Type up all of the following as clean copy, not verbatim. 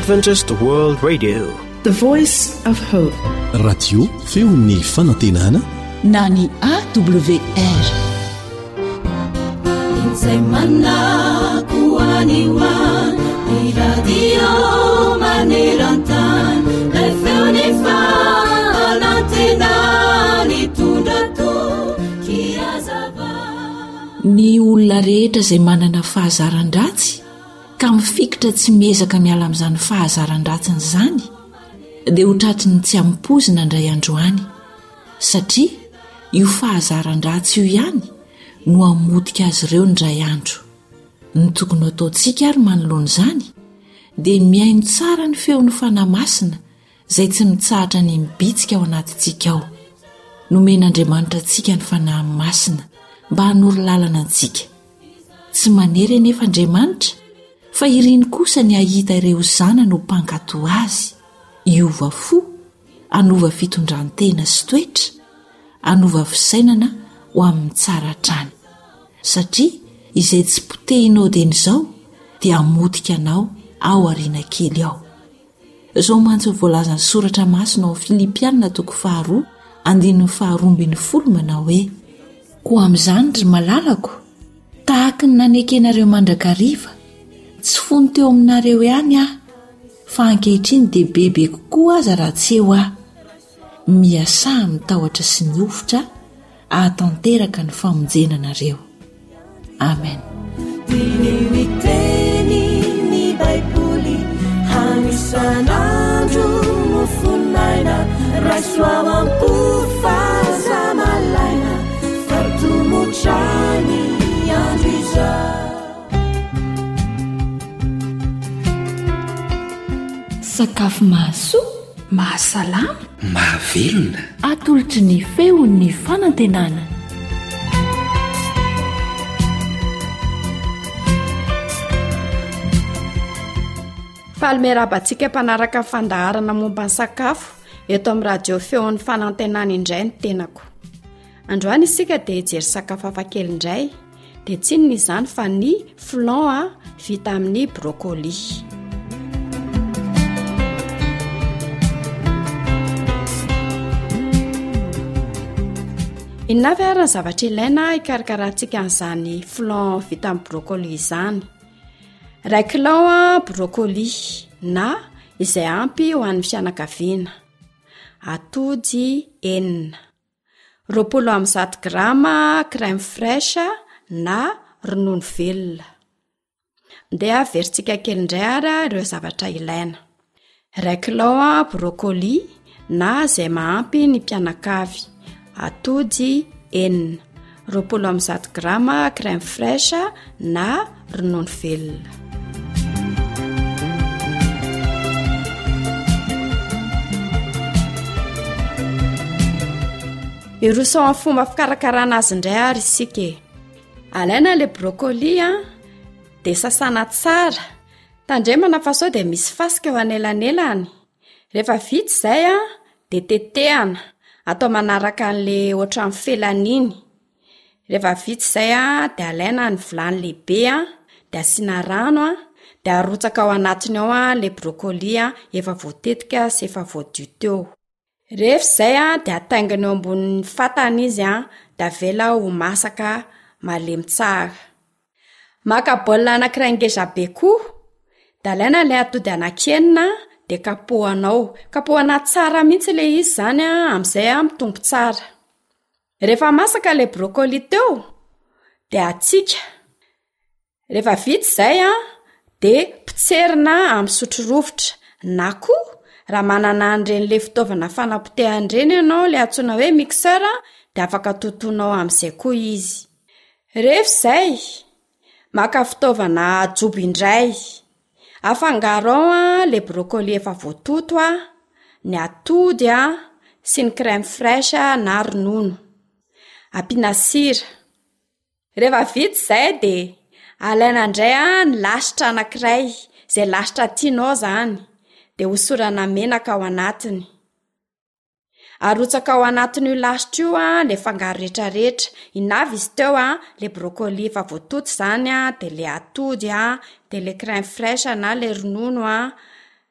Adventist World Radio, the voice of hope. Radio feon'ny fanantenana na ny AWR. Insemana kuaniwa ni radio manerantan na feoni fanantenana tundato kiazava. Ny olona rehetra izay manana fahazaran-dratsy ka mifikitra tsy miezaka miala amin'izany fahazaran-dratsiny izany dia ho tratry ny tsy ampozina indray androany satria io fahazaran-dratsy io ihany no hamotika azy ireo indray andro. Ny tokony ataontsika ary manoloana izany dia miaino tsara ny feon'ny fanahy masina izay tsy mitsahatra ny mibitsika ao anatintsika ao. Nomen'Andriamanitra antsika ny fanahy masina mba hanoro lalana antsika. Tsy manery anefa Andriamanitra fa iriny kosa ny ahita ireo zanany ho mpankatoa azy, hiova fo, hanova fitondrantena sy toetra, hanova fisainana ho amin'ny tsara hatrany. Satria izay tsy potehinao den'izao dia hamotika anao ao ariana kely ao. Izao mantsy voalazan'ny soratra masina ao Filipianina 4:12 manao hoe: koa amin'izany ry malalako, tahaka ny nanekenareo mandrakariva, tsy fony teo aminareo ihany aho, fa ankehitriny dia bebe kokoa aza raha tsy eo aho. Miasaha mitahotra sy ny ofitra ahatanteraka ny famonjenanareo. Amen. Miteny ny Baiboly hanisan'andro mofonaina raisoao ampofazamalaina fartomotrany andro izao. Sakafo mahasoa, mahasalama, mahavelona, atolotry ny feon'ny fanantenana. Falmerabantsika mpanaraka fandaharana momba ny sakafo eto amin'ny radio feon'ny fanantenana indray ny tenako. Androany isika dia hijery sakafo hafakely indray, dia tsy inona izany fa ny flan vita amin'ny brocoli. Inona avy ary ny zavatra ilaina hikarakarantsika an'izany flan vita amin'ny brocoli izany? 1 kilao brocoli na izay ampy ho an'ny fianakaviana, atody enina, 20 grama crème fraîche na ronono velona. Ndeha averintsika kely indray ary ireo zavatra ilaina. 1 kilao brocoli na izay mahampy ny mpianakavy, atody enina, 20 grama crème fraîche na ronono velona. Irosao amin'ny fomba fikarakarana azy indray ary isika. Alaina le brocoli dia sasana tsara, tandremana fa sao dia misy fasika eo anelanelany. Rehefa vita izay dia tetehana, atao manaraka an'le ohatran'ny felaniny. Rehefa vita izay dia alaina ny vilany lehibe dia asiana rano dia arotsaka ao anatiny ao le brocoli efa voatetika sy efa voadio teo. Rehefa izay dia ataingana eo ambonin'ny fatana izy dia avela ho masaka malemy tsara. Maka baolina anankiray ngeza be koa dia alaina ilay atody anankenina dia kapohana tsara mihitsy ilay izy izany amin'izay mitombo tsara. Rehefa masaka ilay brocoli teo dia atsika. Rehefa vita izay dia potserina amin'ny sotro rovitra na koa raha manana an'ireny fitaovana fanapotehana ianao ilay antsoina hoe mixeur dia afaka totoinao amin'izay koa izy. Rehefa izay maka fitaovana jobo indray, afangaro ao ilay brocoli efa voatoto, ny atody sy ny crème fraîche na ronono, ampiana sira. Rehefa vita izay dia alaina indray ny lasitra anankiray, izay lasitra tianao izany, dia hosorana menaka ao anatiny. Arotsaka ao anatin'io lasitra io ilay fangaro rehetrarehetra. Inavy izy teo ilay brocoli efa voatoto izany dia ilay atody dia ilay crème fraîche na ilay ronono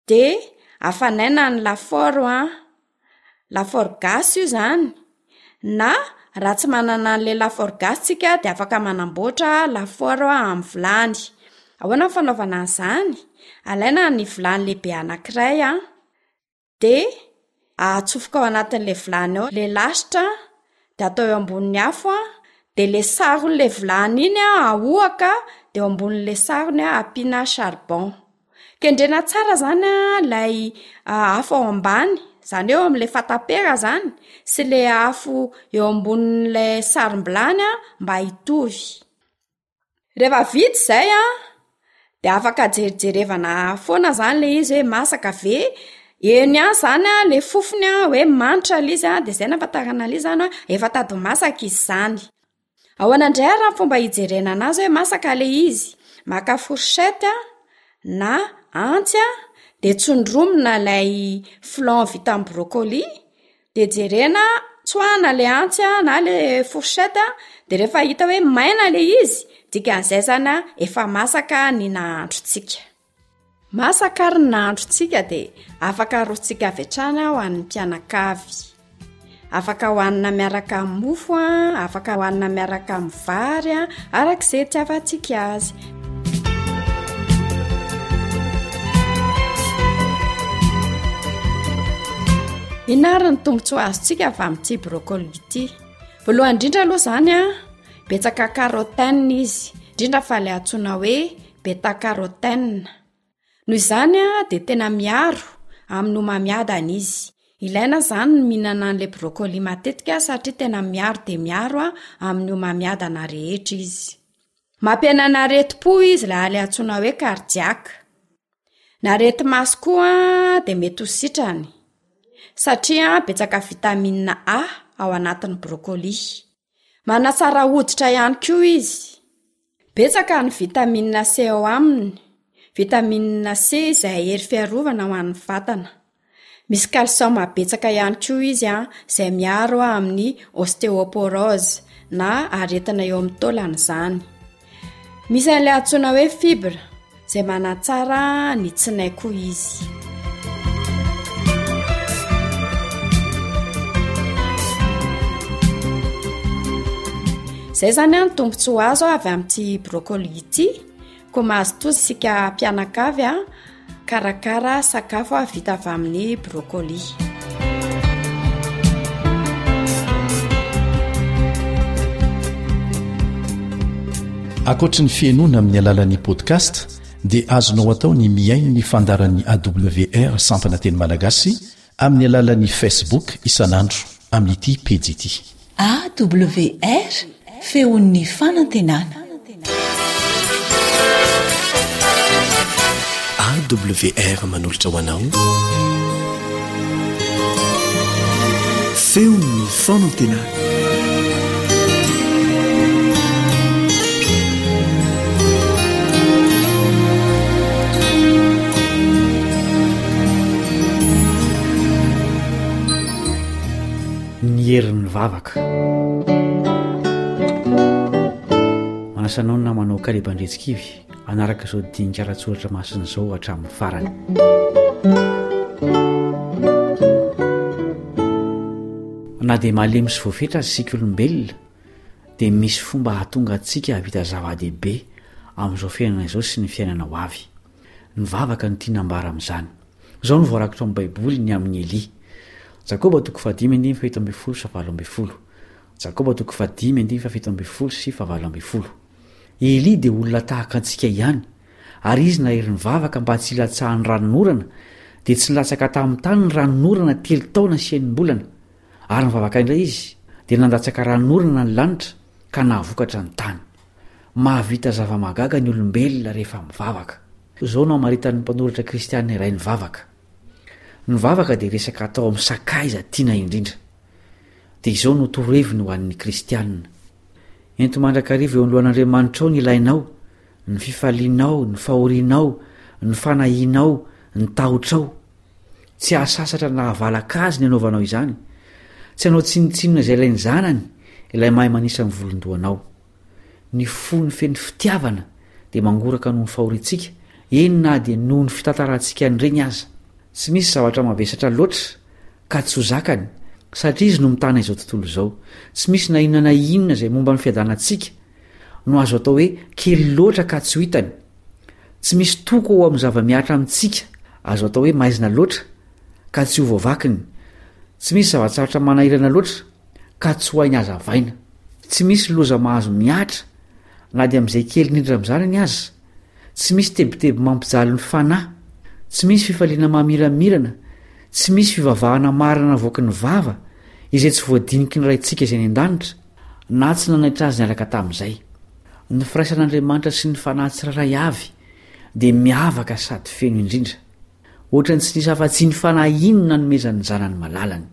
de afanaina ny lafaoro gasy io zany na raha tsy manana n'le lafaoro gasy tsika de afaka manamboatra lafaoro amin'ny vilany. Ahoana ny fanaovana an'izany? Alaina ny vilany lehibe anankiray de atsofoka ao anatin'le vilany ao le lasitra de atao eo ambonin'ny afo de le saron'le vilany iny ahoaka de eo ambonin'le sarony ampiana charbon. Kendrena tsara zany ilay afo ao ambany, zany eo amin'le fatapera zany sy le afo eo ambonin'le sarom-bilany mba hitovy. Rehefa vita izay de afaka jerijerevana foana zany le izy hoe masaka ve. Eny zany le fofony hoe manitra le izy de zay nafatarana le zany efa tady masaka izy zany. Ahoana indray raha fomba hijerena anazy hoe masaka le izy? Maka fourchette na antsy de tsondromina lay flan vita amin'ny brocoli de jerena tsoahana le antsy na le fourchette de rehefa hita hoe maina le izy dikan'izay zany efa masaka ny nahandrotsika. Masaka ary ny nahandrotsika de afaka arotsika avy hatrany ho an'ny mpianakavy. Afaka hohanina miaraka amin'ny mofo afaka hohanina miaraka amin'ny vary arak'izay itiavantsika azy. Inary ny tombontsoa azontsika avy amin'ity brocoli ity. Voalohany indrindra aloha zany betsaka carotène izy, indrindra fa le antsoina hoe bêta-carotène. Noho izany de tena miaro amin'ny homamiadana izy. Ilaina zany ny mihinana an'le brocoli matetika satria tena miaro de miaro amin'ny homamiadana rehetra izy. Mampihenana aretim-po izy laha le antsoina hoe cardiaque. Ny areti-maso koa de mety ho sitrany satria betsaka vitamine A ao anatin'ny brocoli. Manatsara hoditra ihany koa izy. Betsaka ny vitamine C ao aminy. Vitamine C izay hery fiarovana ho an'ny vatana. Misy calcium betsaka ihany koa izy izay miaro amin'ny ostéoporose na aretina eo amin'ny taolana zany. Misy an'le antsoina hoe fibre izay manatsara ny tsinay koa izy. Zay zany ny tombontsoa azo avy amin'ity brocoli ity. Ko mahazo tozy sika mpianakavy karakara sakafo vita avy amin'ny brocoli. Ankoatra ny fienoana amin'ny alalan'ny podcast dia azonao atao ny miaino ny fandaran'ny AWR sampana teny malagasy amin'ny alalan'ny Facebook isanandro amin'ity pejy ity. AWR feon'ny fanantenana. AWR manolotra ho anao feon'ny fanantenana. Ny herin'ny vavaka. Manasanao na manao kalebandretsikivy anaraka izao dinikara-tsoratra masina izao hatramin'ny farany. Na dia malemy sy voafetra sika olombelona dia misy fomba hahatonga antsika havita zava-dehibe amin'izao fiainana izao sy ny fiainana ho avy. Ny vavaka no tianambara amin'izany. Izao no voarakitra amin'ny Baiboly ny amin'ny Elia. Jakoba 5:7-12. Jakoba 5:7-12. Elia dia olona tahaka antsika ihany, ary izy na herin'ny vavaka mba tsy hilatsahan'ny ranonorana dia tsy nilatsaka tamin'ny tany ny ranonorana 3 taona sy 9 bolana. Ary ny vavaka indray izy dia nandatsaka ranonorana ny lanitra ka nahavokatra ny tany. Mahavita zava-magaga ny olombelona rehefa mivavaka. Izao no amaritan'ny mpanoratra kristianina iray ny vavaka. Ny vavaka dia resaka atao amin'ny sakaiza tiana indrindra. Dia izao no toreviny ho an'ny kristianina. Ento mandrakariva eo anoloan'Andriamanitra ao ny ilainao, ny fifalianao, ny fahorianao, ny fanahianao, ny tahotrao. Tsy ahasasatra na havalaka azy ny anaovanao izany. Tsy hanao tsinotsinona izay ilainy zanany, ilay mahay manisa amin'ny volondohanao. Ny fony feny fitiavana dia mangoraka noho ny fahoriantsika, eny na dia noho ny fitantarantsika an'ireny aza. tsy misy zavatra mavesatra loatra ka tsy ho zakany satria izy no mitana izao tontolo izao. Tsy misy na inona na inona izay momba ny fiadanantsika no azo atao hoe kely loatra ka tsy ho hitany. Tsy misy toko ao amin'ny zava-miatra amintsika azo atao hoe maizina loatra ka tsy ho voavakiny. Tsy misy zava-tsarotra manahirana loatra ka tsy ho hainy hazavaina. Tsy misy loza mahazo miatra na dia amin'izay kely indrindra amin'izany ny aza. Tsy misy tebiteby mampijaly ny fanahy. Tsy misy fifaliana mamiramirana. Tsy misy fivavahana marina voaky ny vava izay tsy voadiniky ny raintsika izay ny an-danitra na tsy nanaitra azy niaraka tamin'izay. Ny firaisan'Andriamanitra sy ny fanahy tsirairay avy dia miavaka sady feno indrindra. Ohatrany tsy nisy afa-tsy ny fanahy inona nomezany zanany malalany.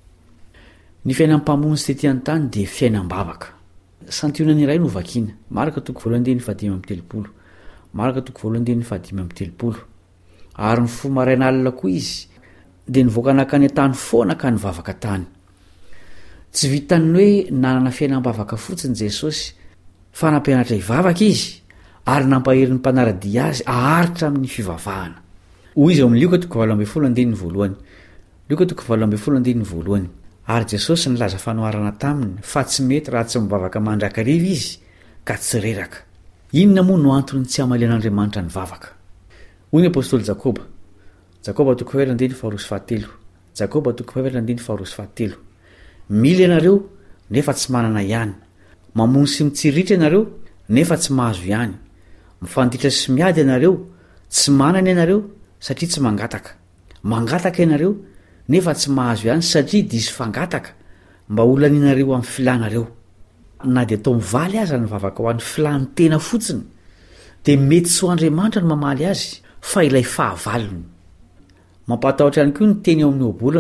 Ny fiainam-pamonjy tetỳ an-tany dia fiainam-bavaka. Santionany iray no vakiana. Maraka toko 2:5-7. Maraka toko 2:5-7. Ary ny fo maraina alina koa izy dia nivoaka nakany an-tany foana ka nivavaka tany. Tsy vitany hoe nanana fiainam-bavaka fotsiny Jesosy fa nampianatra hivavaka izy ary nampahery ny mpanaradia azy aharitra amin'ny fivavahana. Hoy izy ao amin'ny Luka 12:1. Luka 12:1. Ary Jesosy nilaza fanoharana taminy fa tsy mety raha tsy mivavaka mandrakariva izy ka tsy reraka. Inona moa no antony tsy hamalian'Andriamanitra ny vavaka? Hoy ny apôstôly Jakoba. Jakoba 2:2-7. Jakoba 2:2-7. Mila ianareo nefa tsy manana ihany. Mamono sy mitsiritra ianareo nefa tsy mahazo ihany. Mifanditra sy miady ianareo, tsy manana ianareo satria tsy mangataka. Mangataka ianareo nefa tsy mahazo ihany satria diso fangataka mba olanianareo amin'ny filanareo. Na dia atao mivaly aza ny vavaka ho an'ny filany tena fotsiny dia mety tsy ho Andriamanitra no mamaly azy fa ilay fahavalony. Mampatahotra ihany koa ny teny ao amin'ny Obolona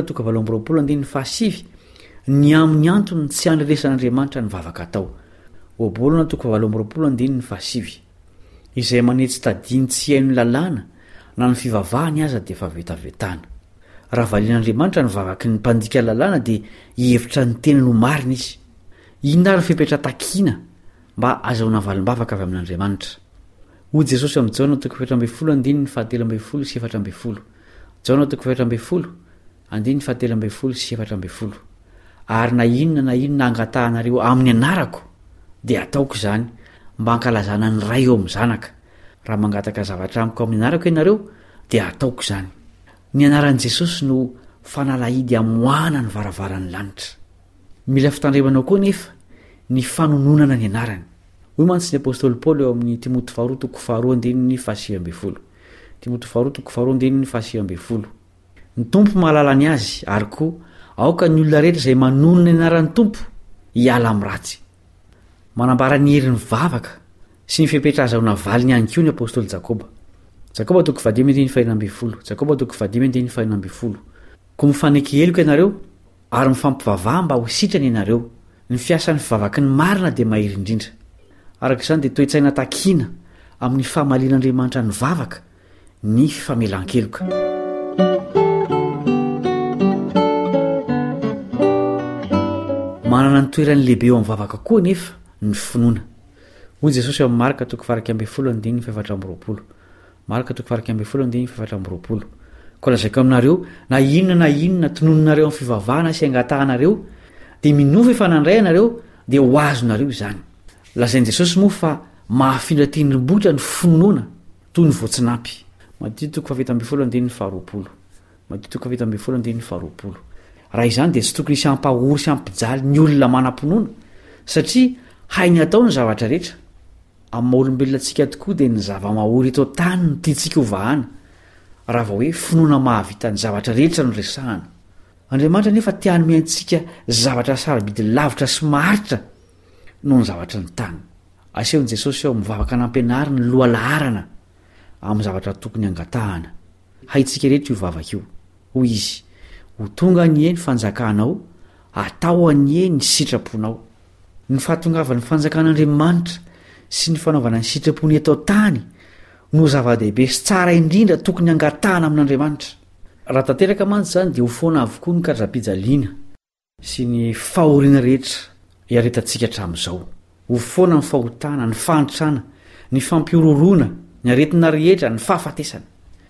2:7. Ny amin'ny antony tsy hanreresan'Andriamanitra ny vavaka atao. Obolona 2:7. Izay manetsy tadiny tsy haino lalàna na ny fivavahany aza dia efa vetavetana. Raha valian'Andriamanitra ny vavaky ny mpandika lalàna dia hihevitra ny tena no marina izy. Inona ary ny fepetra takiana mba azahoana valim-bavaka avy amin'Andriamanitra. Hoy Jesosy amin'ny Jaona 2:7-7. Jaona 2:7-7. Ary na inona angatahanareo amin'ny anarako dia ataoko izany mba hankalazana ny ray eo amin'ny zanaka. Raha mangataka zavatra amiko amin'ny anarako ianareo dia ataoko izany. Ny anaran'i Jesosy no fanalahidy amoahana ny varavaran'ny lanitra. Mila fitandremanao koa nefa ny fanononana ny anarany. Hoy mantsy ny apôstôly Paoly eo amin'ny Timoty 2:2-7. Timoty 2:2-7. Ny tompo mahalala ny azy ary koa aoka ny olona rehetra izay manono ny anaran'ny tompo hiala amin'ny ratsy. Manambara ny herin'ny vavaka sy ny fepetra azahoana valiny ihany koa ny apôstôly Jakoba. Jakoba 2:5-7. Jakoba 2:5-7. Koa mifaneky heloka ianareo ary mifampivavaha mba ho sitrany ianareo. Ny fiasan'ny fivavaky ny marina dia mahery indrindra. Araka izany dia toe-tsaina takiana amin'ny famalian'Andriamanitra ny vavaka ny fifamelan-keloka. Manana ny toerany lehibe eo amin'ny vavaka koa nefa ny finoana. Hoy Jesosy amin'ny Marka 2:12-7. Marka 2:12-7. Koa lazaiko aminareo na inona tonononareo amin'ny fivavahana sy angatahanareo dia minofy fanandray ianareo dia ho azonareo izany. Lazain'i Jesosy moa fa mahafindra tendrombohitra ny finoana toy ny voatsinapy. Matthieu 2:12-20. Matthieu 2:12-20. Raha izany dia tsy tokony isy hampahory sy hampijaly ny olona manam-pinoana satria hainy atao ny zavatra rehetra. Amin'ny maha-olombelona antsika tokoa dia ny zava-mahory eto tany no tiantsika ho vahana raha vao hoe finoana mahavita ny zavatra rehetra no resahana. Andriamanitra nefa tia-hanome antsika zavatra sarobidy lavitra sy maharitra noho ny zavatra ny tany. Asehon'i Jesosy ao mivavaka nampianarina ny loha laharana amin'ny zavatra tokony angatahana. Haintsika rehetra io vavaka io. Hoy izy, ho tonga ny ny fanjakanao, atao any ny sitraponao. Ny fahatongavan'ny fanjakan'Andriamanitra sy ny fanaovana ny sitrapony eto tany no zava-dehibe sy tsara indrindra tokony angatahana amin'Andriamanitra. Raha tanteraka mantsy izany dia ho foana avokoa ny karazam-pijaliana sy ny fahoriana rehetra hiaretantsika hatramin'izao. Ho foana ny fahotana, ny fantrana, ny fampiororona, ny aretina rehetra, ny fahafatesana.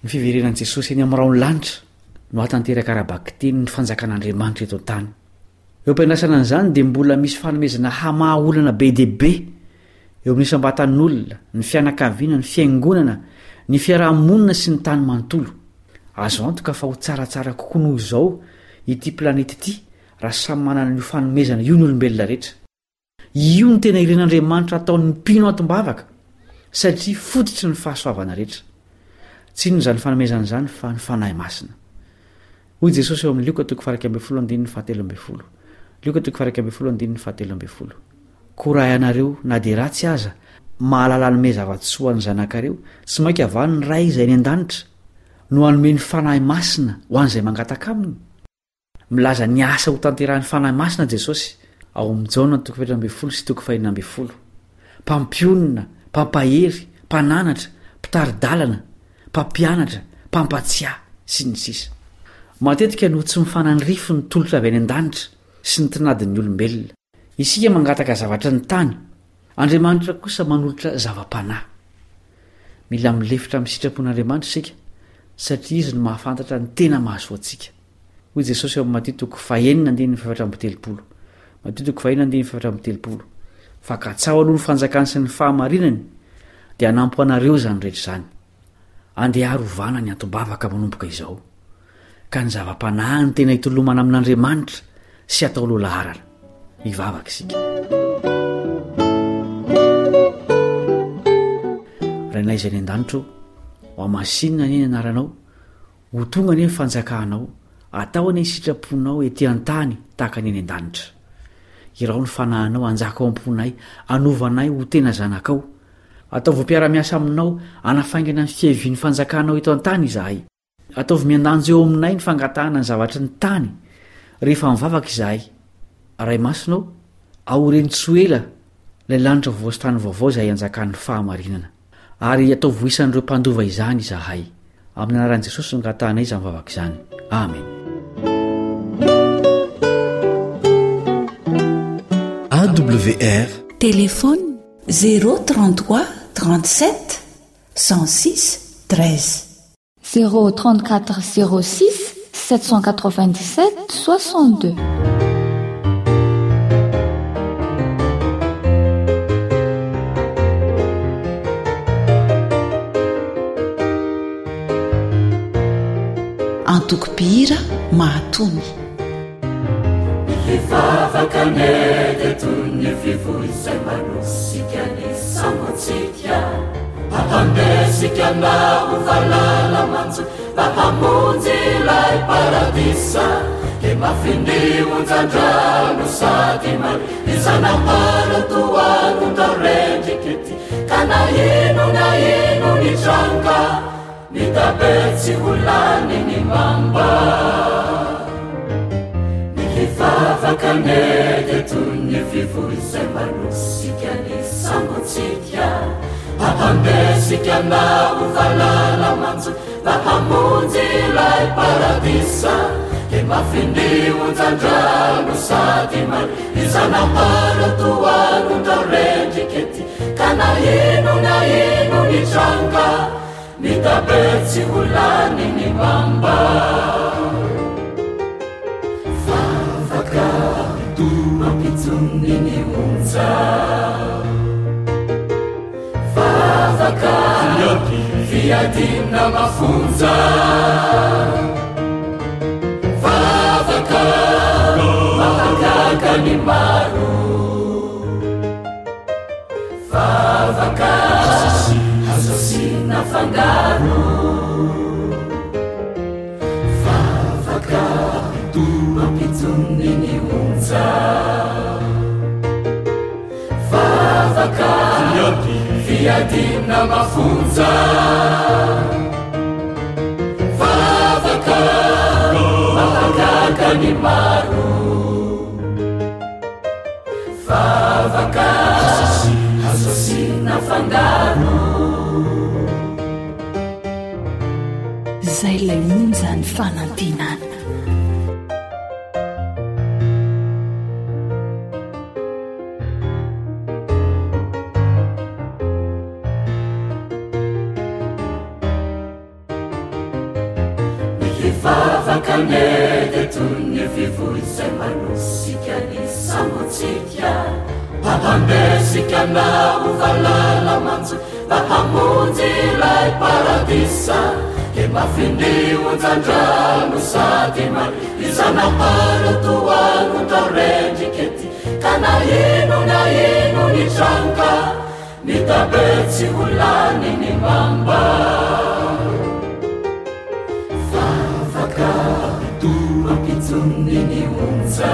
ny fiverenan'i jesosy eny amin'nyrao ny lanitra no atanteraka ara-bakiteny ny fanjakan'andriamanitra eto an-tany. Eo am-piandrasana an'izany dia mbola misy fanomezana hamaha olana be deaibe eo amin'ny isam-batan'olona, ny fianakaviana, ny fiangonana, ny fiarahamonina sy ny tany manontolo. Azo antoka fa ho tsaratsara kokoa noho izao ity planety ity raha samy manana ny fanomezana io ny olombelona rehetra. Io ny tena iren'Andriamanitra ataon'ny mpino atom-bavaka satria fototry ny fahasoavana rehetra. Tsy ino izany fanomezana izany fa ny fanahy masina. Hoy Jesosy eo amin'ny Luka 11:17. Korahy anareo na dia ratsy aza mahalala nome zava-tsoa ny zanakareo sy mainka avany ny ray izay ny an-danitra no hanome ny fanahy masina ho an'izay mangataka aminy. Milaza ny asa ho tanterahan'ny fanahy masina Jesosy ao amin'ny Jaona 2:20. Mpampionina, mpampahery, mpananatra, mpitaridalana, mpampianatra, mpampatsiahy sy ny sisa. Matetika no tsy mifanany rifo ny tolotra avy any an-danitra sy ny tinadin'ny olombelona. Isika mangataka zavatra ny tany, Andriamanitra kosa manolotra zava-panahy. Mila milefitra amin'ny sitrapon'Andriamanitra isika satria izy no mahafantatra ny tena mahasoa antsika. Hoy Jesosy eo amin'ny Matteo 5:7. Fakatsaho aloha ny fanjakany sy ny fahamarinany dia hanampo anareo izany rehetra izany. Andeha harovana ny atom-bavaka manomboka izao. Ka ny zava-panahy ny tena hitolomana amin'Andriamanitra sy atao loha-laharana. Hivavaka isika. Rainay izay ny an-danitra ho amasinina ny anaranao, ho tonga ny fanjakahanao, atao any sitraponao ety an-tany tahaka ny an-danitra. Irao ny fanahinao anjaka ao am-ponay, anovanay ho tena zanakao. Ataovy mpiara-miasa aminao, anafaingana ny fihevian'ny fanjakahanao eto an-tany izahay. Ataovy miandanjo eo aminay ny fangatahana ny zavatra ny tany. Rehefa mivavaka izahay, ray masinao, aorentsoela ilay lanitra vovoastany vaovao izay anjakan'ny fahamarinana. Ary ataovy ho isan'ireo mpandova izany izahay. Amin'ny anaran'i Jesosy nongatahanay izany mivavaka izany. Amen. AWR Téléphone 033 37 106 13 034 06 797 62. Antokopihira mahatony. Hivavaka nedy toy ny fivoizay manosika ny samotsika, ahandesika na ho valala manjo mba hamonjy ilay paradisa. Ke mafinionjandrano sady maro izanahara toano ndao rendrikety, ka na ino ny tranga mitabetsy holany ny mamba. Hivavaka nedy toy ny fivoizay manosika ny samotsika, ahandesika na ho valala manjo mba hamonjy ilay paradisa. Ke mafinionjandrano sady maro izanahara toano ndao rendrikety, ka na ino ny tranga mitabetsy holany ny mamba. Mampitsony ny onja, vavaka fiadina mafonja, vavaka mahagaga ny maro, vavaka azosina fangaro, vavaka mampitsony ny onja, vavaka fiadina mafonja, vavaka mahagaga ny maro, vavaka azosina fangaro. Zay lay monja ny fanantenana. vavakanedetony vivoizay manosika ny samotsika ahandesika na ovalala manjo mahamonjy lay paradisa e mafindionjandrano sady mari izanahara toanondrarendrikety ka na ino ny tranga ny tabetsy holany ny mamba vavaka toapitsony ny onja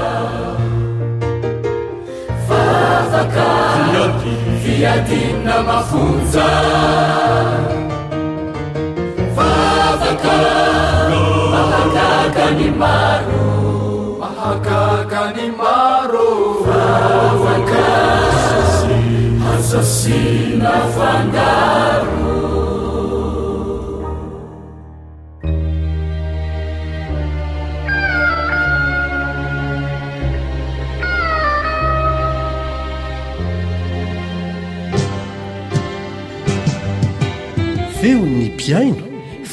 vavaka fiadina mafonja vavaka mahakaka ny maro vavaka asasina fangaro feon'ny piaino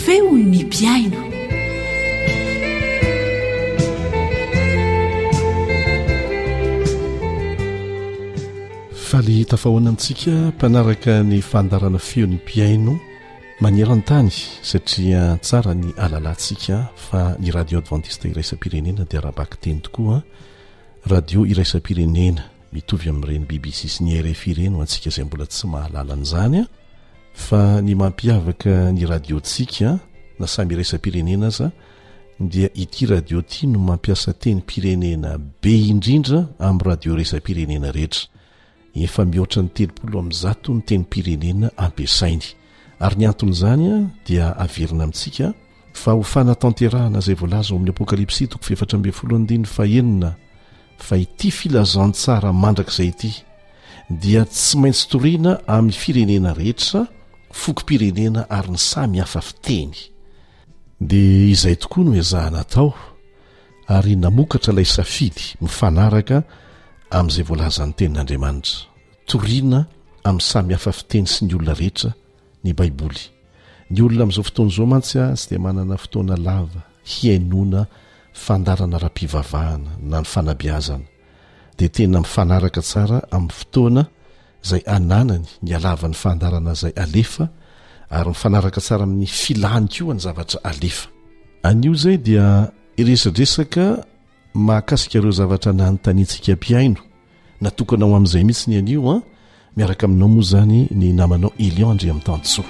faly tafahoana amintsika mpanaraka ny fandarana feon'ny piaino maneran-tany satria tsara ny alalantsika fa ny radio adventiste iraisam-pirenena dia rahabaky teny tokoa radio iraisam-pirenena mitovy amin'ireny BBC sy ny RFI ireny ho antsika izay mbola tsy mahalalan'izany a fa ny mampiavaka ny radiontsika na samy iraisam-pirenena aza dia ity radio ity no mampiasa teny pirenena be indrindra amin'ny radio iraisam-pirenena rehetra efa mihoatra ny 300 ny teny pirenena ampiasainy ary ny anton'izany a dia averina amintsika fa ho fanatanterahana izay voalaza ao amin'ny apokalipsy 4:10 fa ity filazantsara mandrakizay ity dia tsy maintsy toriana amin'ny firenena rehetra fokom-pirenena ary ny samy hafa fiteny dia izay tokoa no ezahana tao ary namokatra ilay safidy mifanaraka amin'izay voalazan'ny tenin'Andriamanitra toriana amin'ny samy hafa fiteny sy ny olona rehetra ny baiboly ny olona amin'izao fotoana izao mantsy sy dia manana fotoana lava hiainona fandarana ra-pivavahana na ny fanabeazana dia tena mifanaraka tsara amin'ny fotoana izay ananany ny alavan'ny fandarana izay alefa ary mifanaraka tsara amin'ny filany koa ny zavatra alefa anio izay dia iresadresaka mahakasika ireo zavatra nanontaniantsika piaino natokana ao amin'izay mihitsy ny anio a miaraka aminao moa zany ny namanao Elion André amin'ny tantsoa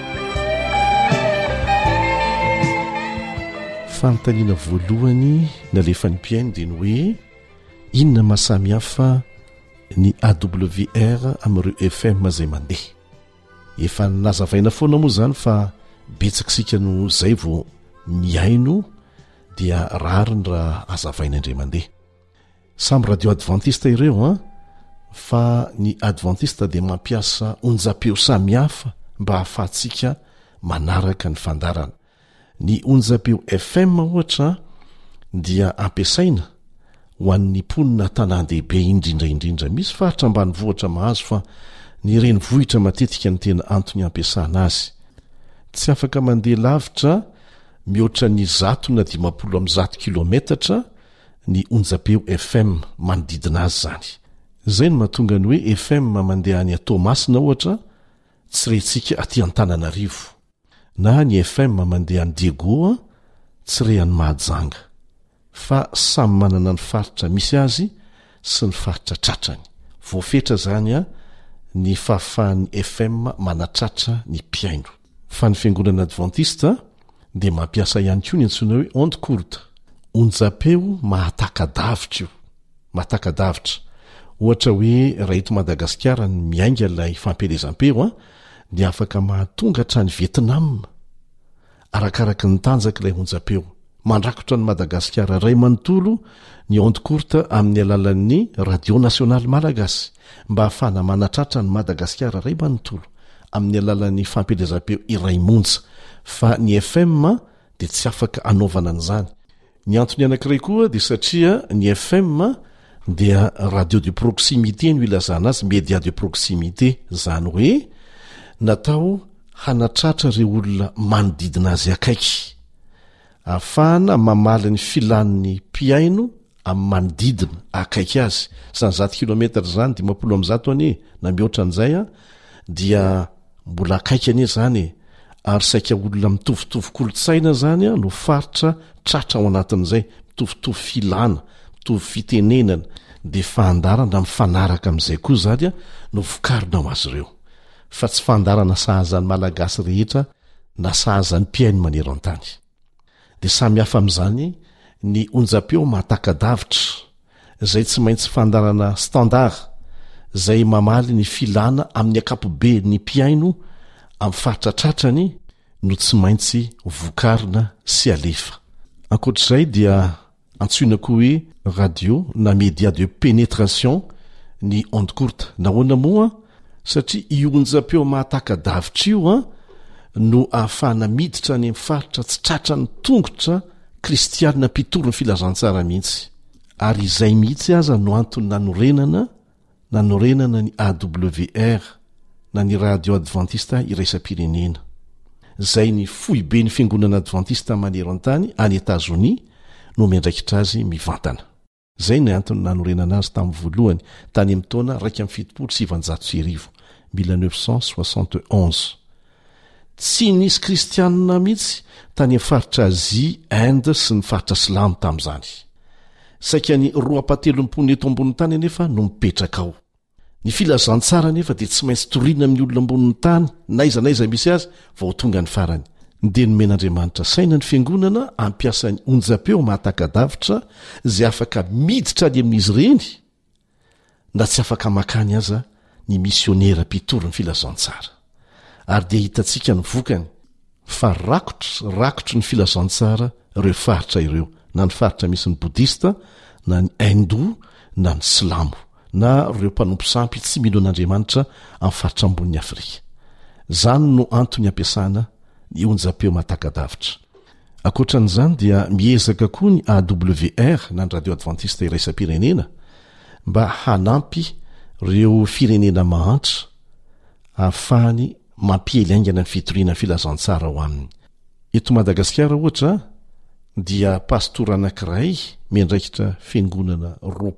fanontaniana voalohany nalefan'ny piaino dia ny hoe inona mahasamihafa ny AWR amin'ireo FM izay mandeha efa nazavaina foana moa zany fa betsakisika no zay vao miaino dia rariny raha azavaina indray mandeha samy radio adventiste ireo fa ny adventiste dia mampiasa onjapeo samihafa mba hahafahantsika manaraka ny fandarana ny onjapeo FM ohatra dia ampiasaina ho an'ny mponina tanan-dehibe indrindraindrindra misy faritra ambany vohatra mahazo fa ny reny vohitra matetika ny tena antony ampiasana azy tsy afaka mandeha lavitra mihoatra ny 100 kilometatra ny onjapeo FM manodidina azy zany zay no mahatonga ny hoe FM mandeha any Tomasina ohatra tsy rentsika aty Antananarivo na ny FM mandeha any Diego tsy re any Mahajanga fa samy manana ny faritra misy azy sy ny faritra tratrany voafetra zany ny fahafahan'ny FM manatratra ny piaino fa ny fiangonana adventiste dia mampiasa ihany koa ny antsoina hoe onde courte onjapeo mahatakadavitra io mahatakadavitra ohatra hoe raha eto Madagasikara ny miainga ilay fampelezam-peo dia afaka mahatonga hatrany Vietnam arakaraka ny tanjaka ilay onjapeo mandrakotra ny Madagasikara ray manontolo ny onde courte amin'ny alalan'ny radio nationale malagasy mba hafana manatratra ny Madagasikara ray manontolo amin'ny alalan'ny fampelezam-peo iray monja fa ny FM dia tsy afaka anaovana an'izany ny antony anankiray koa dia satria ny FM dia radio de proximité no ilazana azy média de proximité zany hoe natao hanatratra ireo olona manodidina azy akaiky ahafahana mamaly ny filan'ny mpiaino amin'ny manodidina akaiky azy zany 100 kilometatra zany 50 ane na mihoatra an'izay a dia mbola akaiky ane zany ary saika olona mitovitovy kolotsaina zany a no faritra tratra ao anatin'izay mitovitovy filana mitovy fitenenana de fandarana mifanaraka amin'izay koa zany a no vokarina ao azy ireo fa tsy fandarana sahazany malagasy rehetra na sahazany mpiaino manero an-tany de samy hafa amin'izany ny onjam-peo mahatakadavitra zay tsy maintsy fandarana standard zay mamaly ny filana amin'ny akapobe ny mpiaino amin'ny faritra tratrany no tsy maintsy vokarina sy alefa ankoatr'izay dia antsoina koa hoe radio na média de pénétration ny onde courte nahoana moa satria ionjam-peo mahatakadavitra io a no ahafahana miditra any amin'ny faritra tsy tratra ny tongotra kristianina mpitory ny filazantsara mihitsy ary izay mihitsy aza no antony nanorenana ny AWR na ny radio adventista iraisam-pirenena zay ny foibe ny fiangonana adventista manero an-tany any États-Unis no mendraikitra azy mivantana zay ny antony nanorenana azy tamin'ny voalohany tany amin'ny taona 1971 tsy nisy kristianina mihitsy tany amin'ny faritra Azia, Inde sy ny faritra Silamo tamin'izany saika ny 270 eto ambonin'ny tany anefa no mipetraka ao ny filazantsara nefa dia tsy maintsy toriana amin'ny olona ambonin'ny tany naizanaiza misy azy vao tonga ny farany dia nomen'Andriamanitra saina ny fiangonana ampiasa ny onjam-peo mahatakadavitra zay afaka miditra any amin'izy ireny na tsy afaka makany aza ny misionera mpitory ny filazantsara ary dia hitantsika ny vokany fa rakotry ny filazantsara ireo faritra ireo na ny faritra misy ny bodista na ny hindou na ny silamo na ireo mpanompo sampy tsy mino an'Andriamanitra amin'ny faritra ambonin'ny Afrika zany no antony ampiasana ny onjam-peo mahatakadavitra ankoatran'izany dia miezaka koa ny AWR na ny radio adventista iraisam-pirenena mba hanampy ireo firenena mahantra ahafahany mampiely aingana ny fitoriana filazantsara ao aminy eto Madagasikara ohatra dia pastora anankiray mendraikitra fiangonana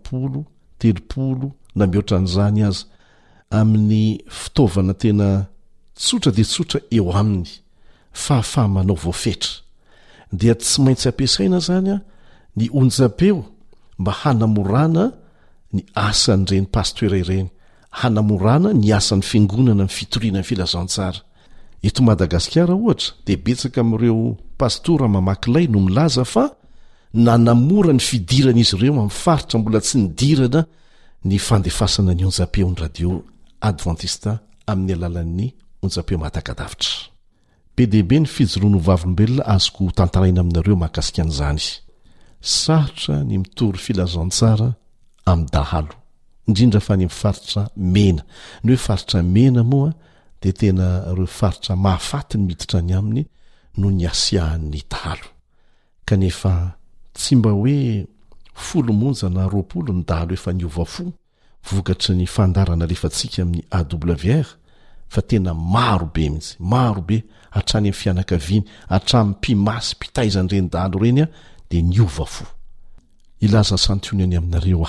20-30 na mihoatra an'izany aza amin'ny fitaovana tena tsotra dia tsotra eo aminy fahafahamanao voafetra dia tsy maintsy ampiasaina zany a ny onjam-peo mba hanamorana ny asan'ireny pastoera ireny hanamorana ny asan'ny fiangonana ny fitoriana ny filazantsara eto Madagasikara ohatra dia betsaka amin'ireo pastora mamakilay no milaza fa nanamora ny fidirana izy ireo amin'ny faritra mbola tsy nidirana ny fandefasana ny onjam-peo ny radio adventista amin'ny alalan'ny onjam-peo mahatakadavitra PDB ny fijoroano vavolombelona azoko tantaraina aminareo mahakasika an'izany sarotra ny mitory filazantsara amin'ny dahalo indrindra fa ny faritra mena ny hoe faritra mena moa dia tena ireo faritra mahafaty ny miditra ny aminy no ny asiahan'ny dahalo kanefa tsy mba hoe 10 monja na 20 ny dahalo efa niova fo vokatry ny fandarana lefantsika amin'ny AWR fa tena marobe mihitsy marobe hatrany amin'ny fianakaviany hatramin'ny mpimasy mpitaizan'ireny dahalo ireny a dia niova fo ilaza santionany aminareo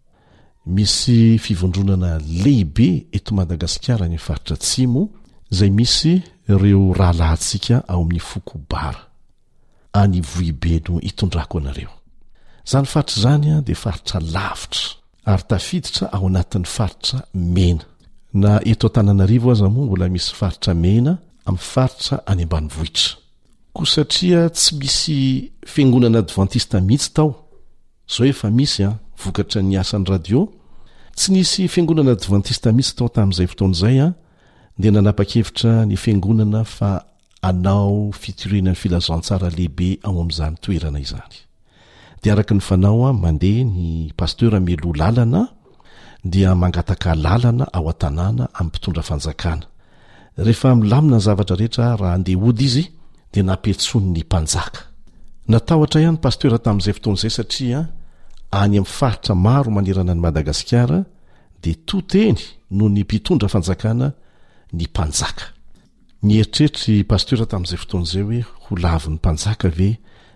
misy fivondronana lehibe eto Madagasikara ny faritra atsimo zay misy ireo rahalahantsika ao amin'ny fokobara any voibe no hitondrako anareo zany faritra zany a dia faritra lavitra ary tafiditra ao anatin'ny faritra mena na eto Antananarivo aza moa mbola misy faritra mena amin'ny faritra any ambanivohitra koa satria tsy misy fiangonana adventista mihitsy tao zao efa misy vokatra ny asan'ny radio tsy nisy fiangonana adventista mihitsy tao tamin'izay fotoan'izay dia nanapa-kevitra ny fiangonana fa anao fitorinan'ny filazantsara lehibe ao amin'izany toerana izany dia araka ny fanao mandeha ny pasteur melo lalana dia mangataka lalana ao an-tanàna amin'ny mpitondra fanjakana rehefa milamina ny zavatra rehetra raha andeha ody izy dia nampetsony ny mpanjaka natahotra ihany pasteur tamin'izay fotoan'izay satria any amin'ny faritra maro manerana ny Madagasikara dia toteny no ny mpitondra fanjakana ny mpanjaka. Nieritreritry pasteur tamin'izay fotoan'izay hoe ho lavin'ny mpanjaka ve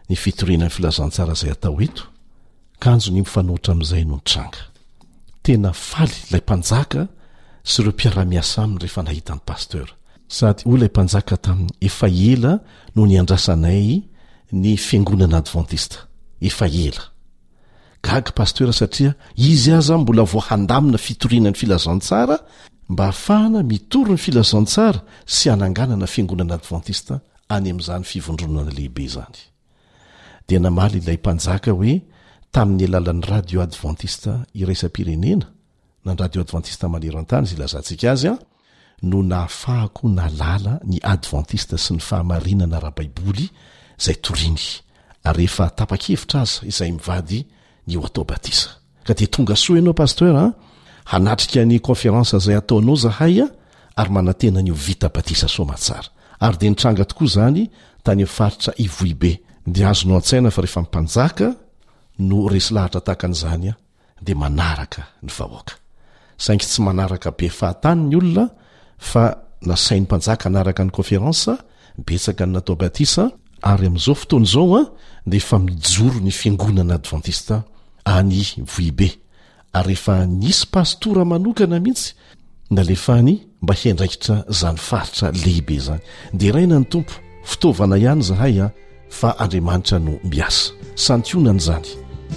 ny fitorianany filazantsara zay atao eto kanjo ny mifanoatra amin'izay no nitranga tena faly ilay mpanjaka sy ireo mpiara-miasa aminy rehefa nahitany pasteur sady ho ilay mpanjaka taminy efa ela no ny andrasanay ny fiangonana adventista efa ela gaga pasteur satria izy aza mbola voahandamina fitorianany filazantsara mba hafahana mitory ny filazantsara sy ananganana fiangonana adventista any amin'izany fivondronana lehibe zany dia namaly ilay mpanjaka hoe tamin'ny alalan'ny radio adventista iraisam-pirenena na ny radio adventista maneran-tany izay lazantsika azy no nahafahako nalala ny adventista sy ny fahamarinana ara-baiboly zay toriny ary rehefa tapa-kevitra aza izay mivady ny ho atao batisa ka dia tonga soa ianao pasteur hanatrika ny konferansa izay ataonao zahay ary manantena ny ho vita batisa somatsara ary dia nitranga tokoa zany tany faritra ivoibe dia azonao an-tsaina fa rehefa mpanjaka no resy lahatra tahakan'izany dia manaraka ny vahoaka saingy tsy manaraka be fahatany ny olona fa nasain'ny mpanjaka anaraka ny konferansa betsaka ny natao batisa ary amin'izao fotoana izao dia efa mijoro ny fiangonana adventista any voibe ary rehefa nisy pastora manokana mihitsy nalefany mba hiandraikitra zany faritra lehibe zany dia raina ny tompo fitaovana ihany zahay fa Andriamanitra no miasa santionany zany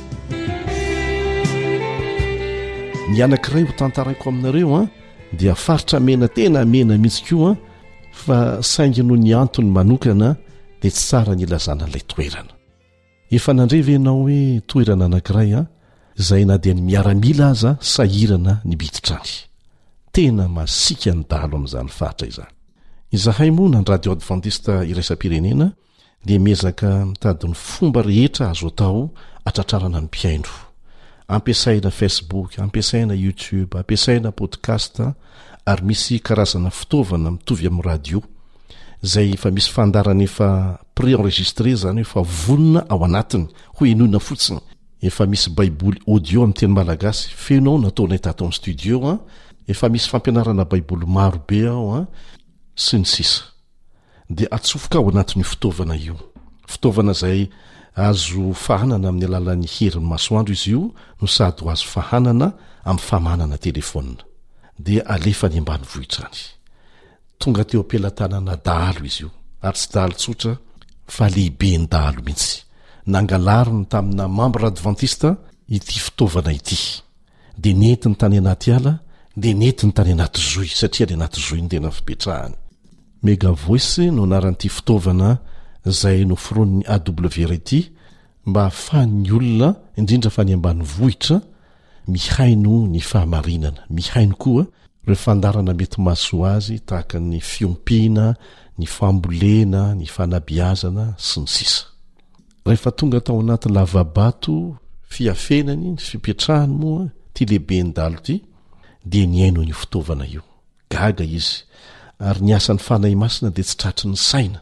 ny anankiray ho tantaraiko aminareo dia faritra mena tena mena mihitsy koa fa saingy no ny antony manokana dia tsy tsara ny ilazana an'ilay toerana efa nandreva ianao hoe toerana anankiray izay na dia ny miaramila aza sahirana ny bititrany tena masika ny dalo amin'izany faritra izany izahay moa na ny radio adventista iraisam-pirenena dia miezaka mitady ny fomba rehetra azo atao atratrarana ny mpiaino ampiasaina Facebook, ampiasaina YouTube, ampiasaina podcast ary misy karazana fitaovana mitovy amin'ny radio zay efa misy fandarana efa pré-enregistré zany efa vonona ao anatiny ho inoina fotsiny efa misy baiboly audio amin'ny teny malagasy fenao nataonay tato amin'ny studio efa misy fampianarana baiboly maro be ao sy ny sisa dia atsofoka ao anatin'io fitaovana io fitaovana zay azo fahanana amin'ny alalan'ny herin'ny masoandro izy io no sady ho azo fahanana amin'ny famanana telefona dia alefa ny ambany vohitrany tonga teo ampelantanana dahalo izy io ary tsy dahalo tsotra fa lehibe ny dahalo mihitsy nangalariny tamina membre adventista ity fitaovana ity dia nentiny tany anaty ala dia nentiny tany anaty zoy satria ny anaty zoy ny tena fipetrahany mega voice no anaran'ity fitaovana zay noforoan'ny AWR ity mba hahafahan'ny olona indrindra fa ny ambany vohitra mihaino ny fahamarinana mihaino koa ireo fandarana mety mahasoa azy tahaka ny fiompiana ny fambolena ny fanabiazana sy ny sisa rehefa tonga tao anaty lavabato fiafenany ny fipetrahany moa ty lehibe ny dalo ty dia niaino ny fitaovana io gaga izy ary ny asan'ny fanahy masina dia tsy tratry ny saina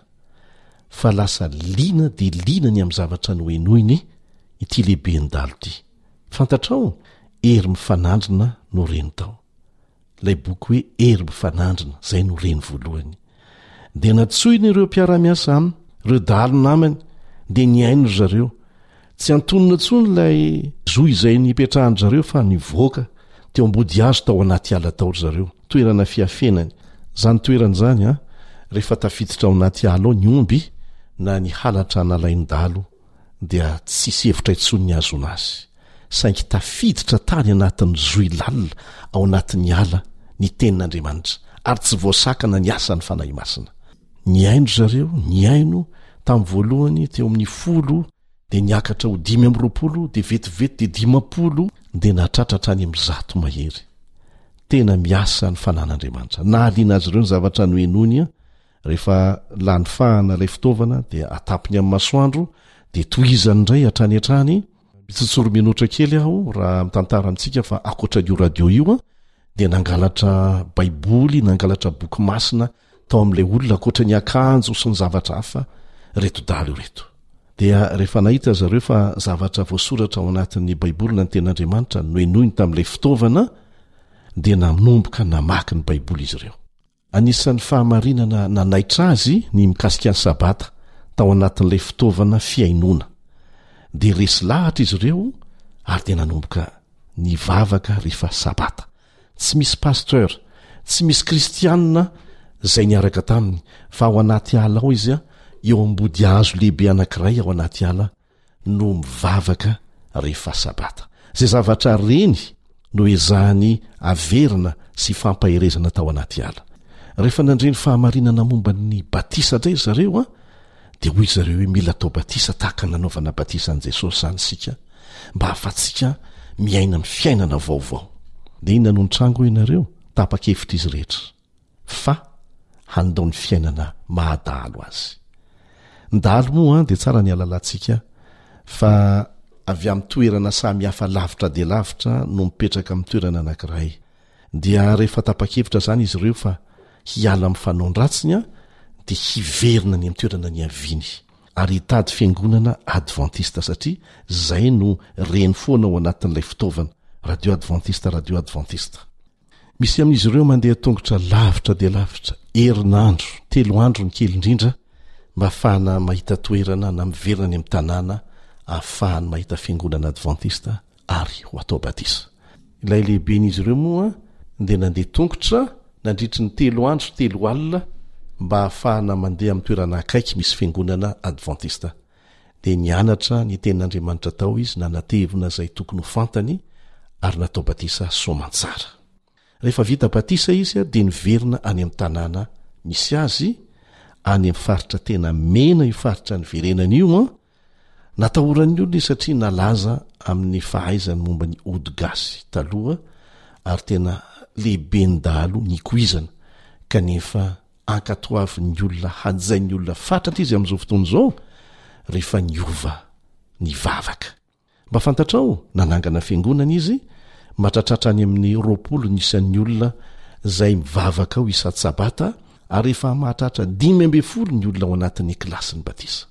fa lasa lina dia lina ny amin'ny zavatra no enoiny ity lehibe ny dalo ity fantatrao ery mifanandrina no reny tao ilay boky hoe ery mifanandrina zay no reny voalohany dia natsoiny ireo mpiara-miasa aminy ireo dalo namany dia niaino zareo tsy antonona tsony ilay zoy izay nipetrahany zareo fa nivoaka teo ambody azo tao anaty ala tao zareo toerana fiafenany zany toerana zany rehefa tafiditra ao anaty ala ao ny omby na ny halatra nalainy dalo dia tsy sevitra itsony ny azona azy saingy tafiditra tany anatin'ny zoy lalina ao anatin'ny ala ny tenin'Andriamanitra ary tsy voasakana ny asany fanahy masina niaino zareo niaino tamin'ny voalohany teo amin'ny 10 dia niakatra ho 520 dia vetivety dia 50 dia natratratra any amin'ny 100 mahery tena miasa ny fanan'Andriamanitra na aliana azy ireo ny zavatra no enony rehefa lany fahana ilay fitaovana dia atapiny amin'ny masoandro dia tohizany indray hatrany hatrany mitsotsoro minoatra kely aho raha mitantara amintsika fa akoatran'io radio io dia nangalatra baiboly nangalatra boky masina tao amin'ilay olona akoatra ny akanjo sy ny zavatra hafa reto dalo reto dia rehefa nahita zareo fa zavatra voasoratra ao anatin'ny baiboly na ny ten'Andriamanitra no enoiny tamin'ilay fitaovana dia nanomboka namaky ny baiboly izy ireo anisan'ny fahamarinana nanaitra azy ny mikasika ny sabata tao anatin'ilay fitaovana fiainona dia resy lahatra izy ireo ary dia nanomboka nivavaka rehefa sabata. Tsy misy pasteur, tsy misy kristianina zay niaraka taminy fa ao anaty ala ao izy a eo ambody hazo lehibe anankiray ao anaty ala no mivavaka rehefa sabata. Zay zavatra reny no ezahany averina sy fampaherezana tao anaty ala. Rehefa nandreny fahamarinana momba ny batisa indray zareo a dia hoy zareo hoe mila atao batisa tahaka nanaovana batisa an' Jesosy zany sika mba hafatsika miaina ny fiainana vaovao. Dia inona no nitrango ianareo tapa-kevitra izy rehetra fa handao ny fiainana mahadahalo azy. Ny dahalo moa dia tsara ny alalantsika fa avy amin'ny toerana samy hafa lavitra dia lavitra no mipetraka amin'ny toerana anankiray. Dia rehefa tapa-kevitra zany izy ireo fa hiala amin'ny fanaon-dratsiny a dia hiverina ny amin'ny toerana ny aviny ary hitady fiangonana adventista satria zay no reny foana ao anatin'ilay fitaovana radio adventista. Misy amin'izy ireo mandeha tongotra lavitra dia lavitra herinandro 3 andro ny kely indrindra mba ahafahana mahita toerana na miverina ny amin'ny tanàna ahafahany mahita fiangonana adventista ary ho atao batisa. Ilay lehiben'izy ireo moa dia nandeha tongotra nandritry ny 3 andro 3 alina mba ahafahana mandeha amin'ny toerana akaiky misy fiangonana adventista. Dia nianatra ny tenin'Andriamanitra tao izy nanatevina izay tokony ho fantany ary natao batisa soamantsara. Rehefa vita batisa izy dia niverina any amin'ny tanàna misy azy any amin'ny faritra tena mena io faritra ny verenana io natahoran'ny olona satria nalaza amin'ny fahaizany momba ny ody gasy taloha ary tena lehibe ny dahalo nikoizana kanefa ankatoavin'ny olona hajain'ny olona fatratra izy amin'izao fotoana izao rehefa niova nivavaka. Mba fantatrao nanangana fiangonana izy matratratra any amin'ny 20 nisan'ny olona zay mivavaka ao isaty sabata ary efa mahatratra 5 ny olona ao anatin'ny kilasiny batisa.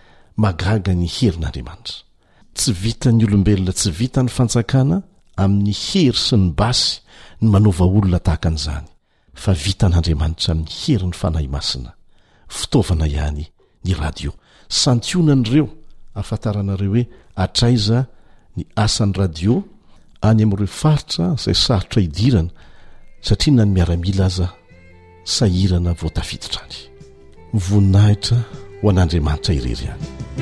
Magaga ny herin'Andriamanitra. Tsy vitan'ny olombelona, tsy vita ny fanjakana amin'ny hery sy ny basy ny manova olona tahaka an'izany fa vitan'Andriamanitra amin'ny hery ny fanahy masina. Fitaovana ihany ny radio. Santionan'ireo ahafantaranareo hoe atraiza ny asan'ny radio any amin'ireo faritra izay sarotra hidirana satria na ny miaramila aza sahirana voatafiditra any. Voninahitra ho an'Andriamanitra irery ihany.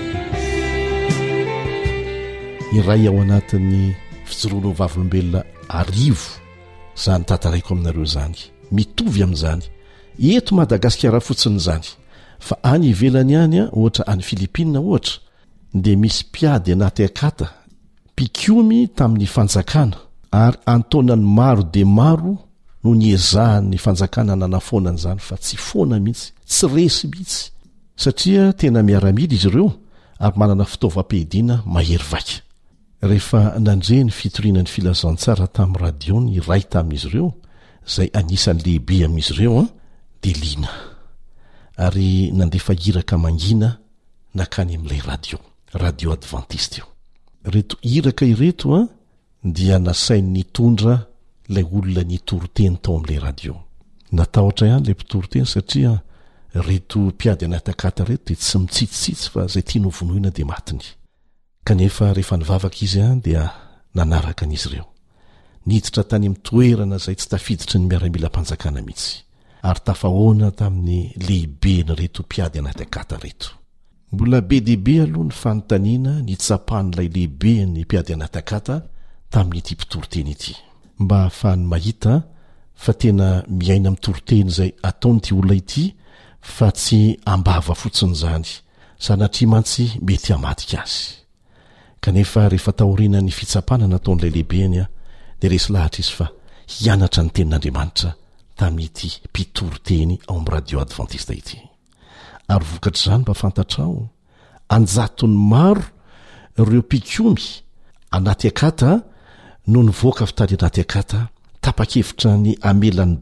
Iray ao anatin'ny fijoroana vavolombelona 10 zany tantaraiko aminareo zany mitovy amin'izany eto Madagasikara fotsiny zany fa any ivelany any ohatra any Filipina ohatra dia misy mpiady anaty akata pikiomy tamin'ny fanjakana ary antonany maro dia maro no niezahan'ny fanjakana nanafoana an'izany fa tsy foana mihitsy tsy resy mihitsy satria tena miaramila izy ireo ary manana fitaovam-piadiana mahery vaika. Rehefa nandreny fitorianany filazantsara tamin'ny radio ny iray tamin'izy ireo zay anisan'ny lehibe amin'izy ireo dia lina ary nandefa hiraka mangina nakany amin'ilay radio adventiste io. Reto hiraka ireto dia nasainy nitondra ilay olona nitoroteny tao amin'ilay radio. Natahotra ihany ilay mpitoroteny satria reto mpiady anatakata reto dia tsy mitsitsitsitsy fa zay tiany vonoina dia matiny. Kanefa rehefa nivavaka izy dia nanaraka an'izy ireo. Niditra tany amin'ny toerana izay tsy tafiditry ny miaramila mpanjakana mihitsy ary tafahoana tamin'ny lehibe ny reto mpiady anatakata reto. Mbola be dehibe aloha ny fanontaniana nitsapahan'ilay lehibe ny mpiady anatakata tamin'ity mpitoroteny ity mba ahafahany mahita fa tena miaina mitoroteny izay ataonyity olona ity fa tsy ambava fotsiny izany sanatria mantsy mety hamatika azy. Kanefa rehefa tahoriana ny fitsapana nataon'ilay lehibeny dia resy lahatra izy fa hianatra ny tenin'Andriamanitra tamin'ity mpitoroteny ao amin'ny radio adventista ity. Ary vokatra izany mba fantatrao anjatony maro ireo pikiomy anaty akata no nivoaka fitady anaty akata tapa-kevitra ny amelan'ny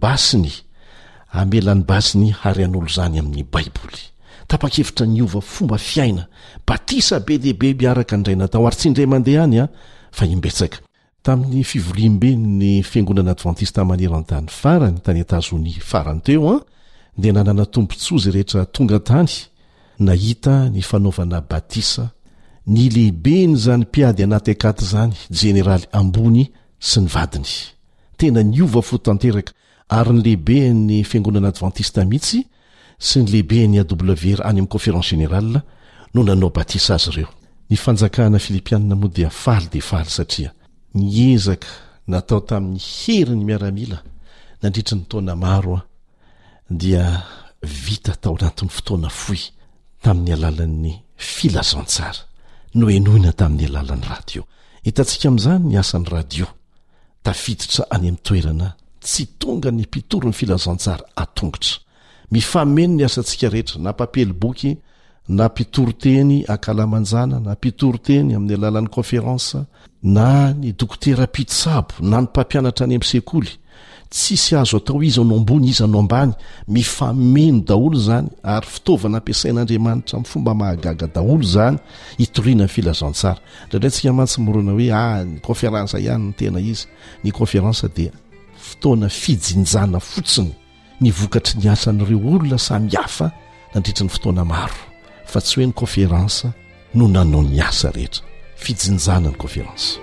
basiny hary an'olo zany amin'ny Baiboly. Tapa-kevitra ny ova fomba fiaina batisa be dehibe miaraka ndray natao ary tsy indray mandeha any fa imbetsaka. Tamin'ny fivoriam-ben'ny fiangonana adventista maneran-tany farany tany Etazonia farany teo dia nanana tompontsoa izay rehetra tonga tany nahita ny fanaovana batisa ny lehibeny zany mpiady anaty akaty zany jeneraly ambony sy ny vadiny tena niova fo tanteraka ary ny lehibe ny fiangonana adventista mihitsy sy ny lehibe ny AWR any amin'ny conférence générale no nanao batisa azy ireo. Ny fanjakana filipianina moa dia faly de faly satria niezaka natao tamin'ny heriny miaramila nandritra ny taona maro dia vita tao anatin'ny fotoana fohy tamin'ny alalan'ny filazantsara no enoina tamin'ny alalan'ny radio. Hitantsika amin'izany ny asan'ny radio tafiditra any amin'ny toerana tsy tonga ny mpitoro ny filazantsara atongotra. Mifameno ny asantsika rehetra na papely boky na mpitoroteny akalamanjana na mpitoroteny amin'ny alalan'ny konferansa na ny dokotera pitsabo na ny mpampianatra any amin'ny sekoly tsisy azo atao izy ano ambony izy ano ambany mifameno daholo zany ary fitaovana ampiasain'Andriamanitra amin'ny fomba mahagaga daholo zany hitoriana ny filazantsara. Ndraindrayntsika mantsy morona hoe ny konferansa ihany ny tena izy. Ny konferansa dia fotoana fijinjana fotsiny ny vokatry ny asan'ireo olona samihafa nandritra ny fotoana maro fa tsy hoe ny konferansa no nanao ny asa rehetra, fijinjana ny konferansa.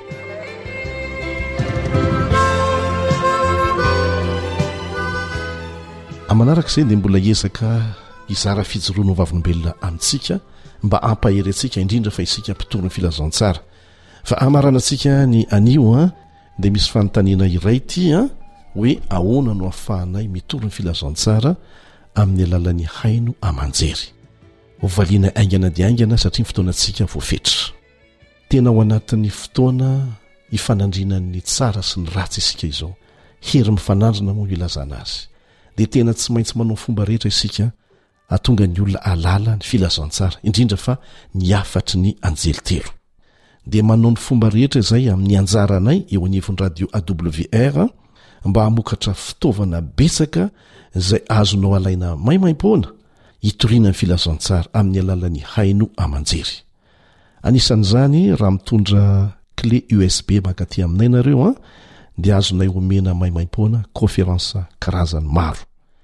Amanaraka izay dia mbola ezaka izara fijoroana vavolombelona amintsika mba ampahery antsika indrindra fa isika mpitoro ny filazantsara. Fa amaranantsika ny anio dia misy fanontaniana iray ity hoe ahoana no ahafahanay mitoro ny filazantsara amin'ny alalan'ny haino amanjery. Hovaliana aingana dia aingana satria ny fotoanantsika voafetra. Tena ao anatin'ny fotoana hifanandrinan'ny tsara sy ny ratsy isika izao. Hery mifanandrina moa ilazana azy. Dia tena tsy maintsy manao fomba rehetra isika atonga ny olona alala ny filazantsara indrindra fa ny afatry ny anjely telo. Dia manao ny fomba rehetra izay amin'ny anjaranay eo anivon'ny radio AWR mba hamokatra fitaovana betsaka izay azonao alaina maimaim-poana hitoriana ny filazantsara amin'ny alalan'ny haino amanjery. Anisan'izany raha mitondra clé USB mankaty aminay nareo dia azonay omena maimaim-poana konferansa karazany maro.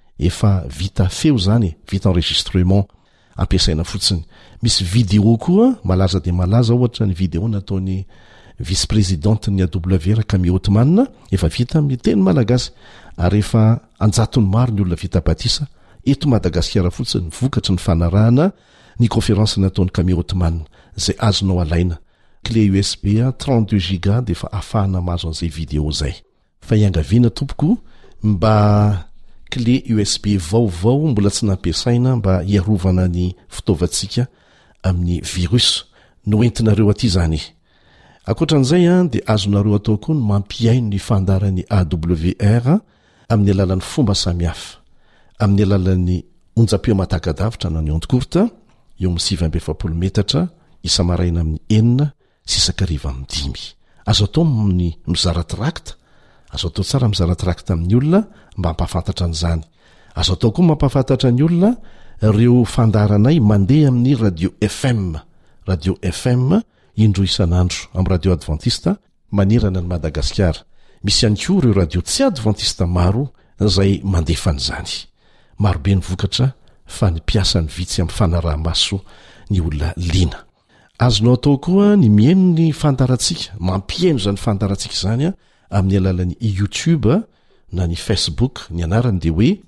Efa vita feo zany, vita enregistrement ampiasaina fotsiny. Misy vidéo koa malaza dia malaza ohatra ny vidéo nataony vice-présidente ny AWR Camille Hotman efa vita amin'ny teny malagasy ary efa anjatony maro ny olona vita batisa eto Madagasikara fotsiny vokatry ny fanarahana ny konferansa nataony Camille Hotman izay azonao alaina. Clé USB 32 giga dia efa afahana mahazo an'izay vidéo zay. Fa iangaviana tompoko mba clé USB vaovao mbola tsy nampiasaina mba hiarovana ny fitaovantsika amin'ny virus no entinareo aty zany. Ankoatran'izay dia azonareo atao koa ny mampiaino ny fandaran'ny AWR amin'ny alalan'ny fomba samihafa. Amin'ny alalan'ny onjam-peo matakadavitra na ny onde courte eo amin'ny 770 metatra isa-maraina amin'ny 4 sy isa-kariva amin'ny 5. Azo atao amin'ny mizara trakta, azo atao tsara mizara trakta amin'ny olona mba hampafantatra an'izany. Azo atao koa mampafantatra ny olona ireo fandaranay mandeha amin'ny radio FM. Radio FM indro isan'andro amin'ny radio adventista manerana ny Madagasikara. Misy ihany koa ireo radio tsy adventista maro izay mandefa an'izany. Marobe ny vokatra fa ny piasany vitsy amin'ny fanaraha-maso ny olona liana. Azonao atao koa ny mihaino ny fandarantsika, mampihaino zany fandarantsika izany amin'ny alalan'ny YouTube na ny Facebook. Ny anarany dia hoe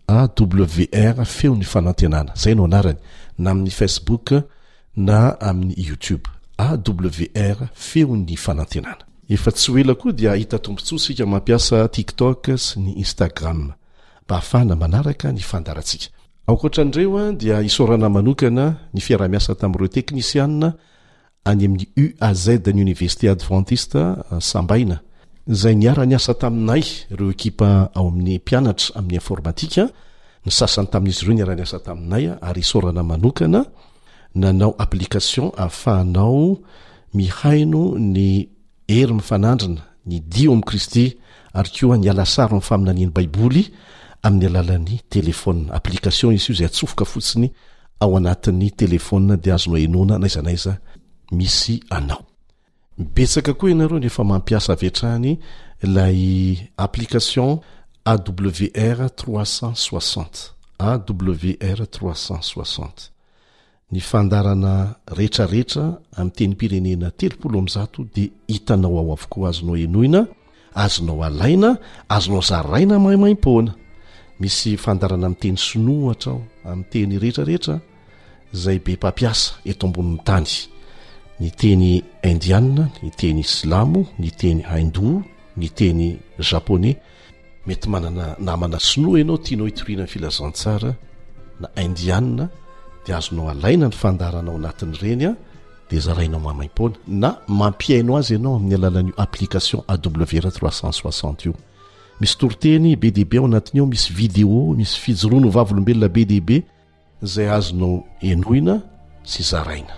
AWR feo ny fanantenana. Zay no anarany na amin'ny Facebook na amin'ny YouTube. AWR feo ny fanantenana. Efa tsy ho ela koa dia hita tombontsoa sika mampiasa TikTok sy ny Instagram mba hafana manaraka ny fandarantsika. Ankoatran'ireo dia isorana manokana ny fiaramiasa tamin'ireo teknisianina any amin'ny UAZ ny Université Adventiste Sambaina izay niara niasa taminay ireo ekipa ao amin'ny mpianatra amin'ny informatika. Ny sasany tamin'izy ireo niara niasa taminay ary isorana manokana nanao application ahafahanao mihaino ny hery mifanandrina ny dio amin'ny Kristy ary koa ny alasary amin'ny faminaniany Baiboly amin'ny alalan'ny telefona. Application izy io izay atsofoka fotsiny ao anatin'ny telefona dia azonao enona naiza naiza misy anao. Betsaka koa ianareo nefa mampiasa avetrany ilay application AWR 360. AWR 360 ny fandarana rehetrarehetra amin'ny teny pirenena 30 dia hitanao ao avokoa azonao enoina, azonao alaina, azonao zaraina maimaim-poana. Misy fandarana amin'ny teny sinoatra ao amin'ny teny rehetrarehetra izay be mpampiasa eto ambonin'ny tany. Ny teny indiana, ny teny islamo, ny teny hindou, ny teny japonais. Mety manana namana sinoa ianao tianao hitoriana ny filazantsara na indiana dia azonao alaina ny fandarana ao anatin'ireny dia zarainao mamaim-poana na mampiainao azy ianao amin'ny alalan'io application AWR 360 io. Misy toriteny be deaibe ao anatiny ao, misy vidéo, misy fijoroano vavolombelona be deaibe izay azonao enoina sy zaraina.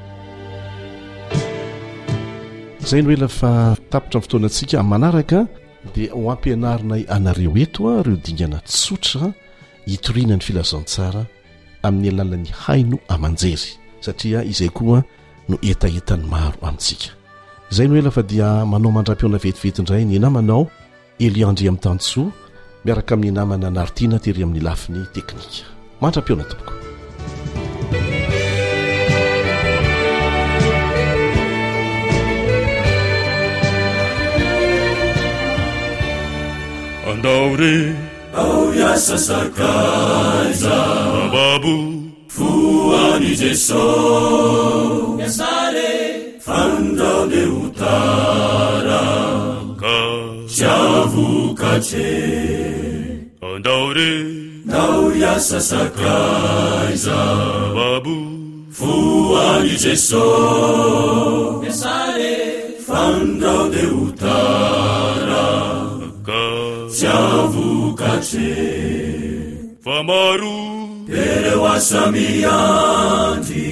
Izay no ela fa tapitra ny fotoanantsika manaraka dia ho ampianarinay anareo eto reo dingana tsotra hitoriana ny filazantsara amin'ny alalan'ny haino amanjery satria izay koa no etaetany maro amintsika. Izay no ela fa dia manao mandram-piona vetivety indray ny namanao Eliandry amin'ny Tantsoa miaraka amin'ny namana Nartina tery amin'ny lafiny teknika. Mandram-piona tompoko. Andaure au yasa sakaiza babu fuani Jesu yasare fanda de utara ka chavu kache Andaure au yasa sakaiza babu fuani Jesu yasare fanda de utara Chavukache Famaru Perewasamiandi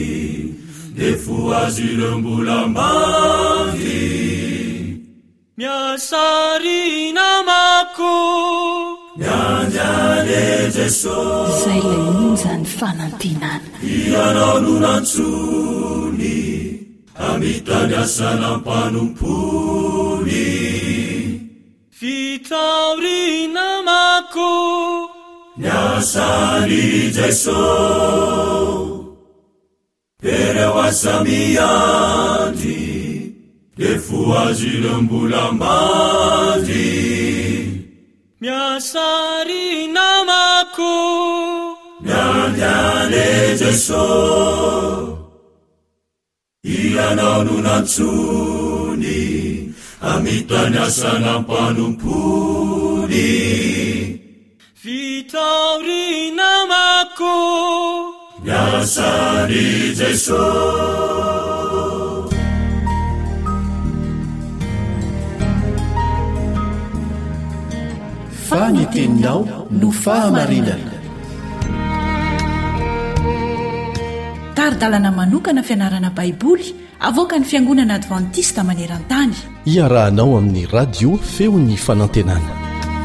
Defuazilambulambandi Miasari namako Nyanyane Jesu Zay le munzany fanantinana Ianao nunantsuni Amitanyasana mpanumpuni Fitaurina mako Nyasani Jesu Perewasamiandi Defuazilambulambandi Nyasarina mako Nyanyane Jesu Ianao nunantsuni Amitanyasana mpanumpuni Fitaurina mako Nyasani Jesu Faniteninao no fahamarinana. Taridalana manokana fianarana baiboly avoaka ny fiangonana advantista maneran-tany. Iarahanao amin'ny radio feon'ny fanantenana.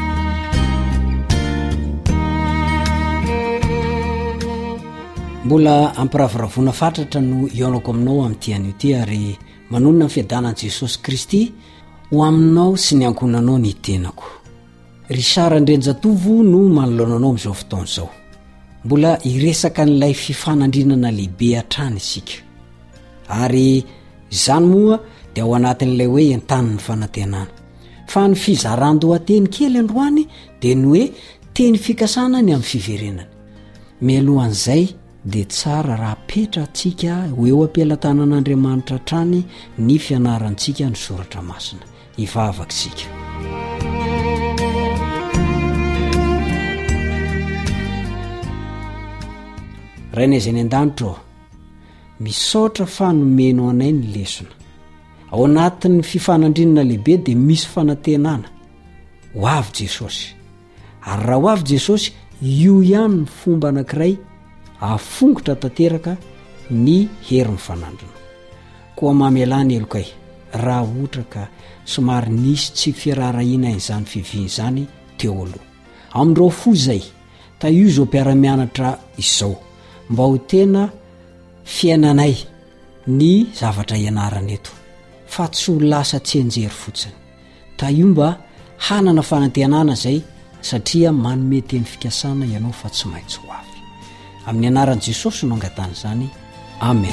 Mbola ampiravoravoana fatratra no ianako aminao amin'ity an'ity ary manonona ny fiadanan'i Jesosy Kristy ho aminao sy ny ankonanao ny tenako. Ry Sara Ndrenjatovo no manoloananao amin'izao fotoana izao. Mbola iresaka n'ilay fifanandrinana lehibe hatrany isika. Ary izany moa dia ao anatin'ilay hoe entaniny fanantenana. Fa ny fizaran-dohateny kely androany dia ny hoe teny fikasana ny amin'ny fiverenana. Mialohan'izay dia tsara raha petra antsika ho eo ampilatanan'Andriamanitra hatrany ny fianarantsika ny soratra masina. Ivavaka isika. Rainay izay ny an-danitra misaotra fanomeno anay ny lesona. Ao anatin'ny fifanandrinana lehibe dia misy fanantenana. Ho avy Jesosy. Ary raha ho avy Jesosy, io ihany ny fomba anankiray afongotra tanteraka ny hery mifanandrina. Koa mamelany elokay, raha ohatra ka somary nisy tsy firarahiana izany fiviany izany teo aloha. Amin'ireo fo izay, ta io izao mpiara-mianatra izao, mba ho tena fiainanay ny zavatra ianarana eto, fa tsy ho lasa tsy enjery fotsiny. Ta io mba hanana fanantenana izay satria manome teny fikasana ianao fa tsy maintsy ho avy. Amin'ny anaran'i Jesosy no angatana izany. amen.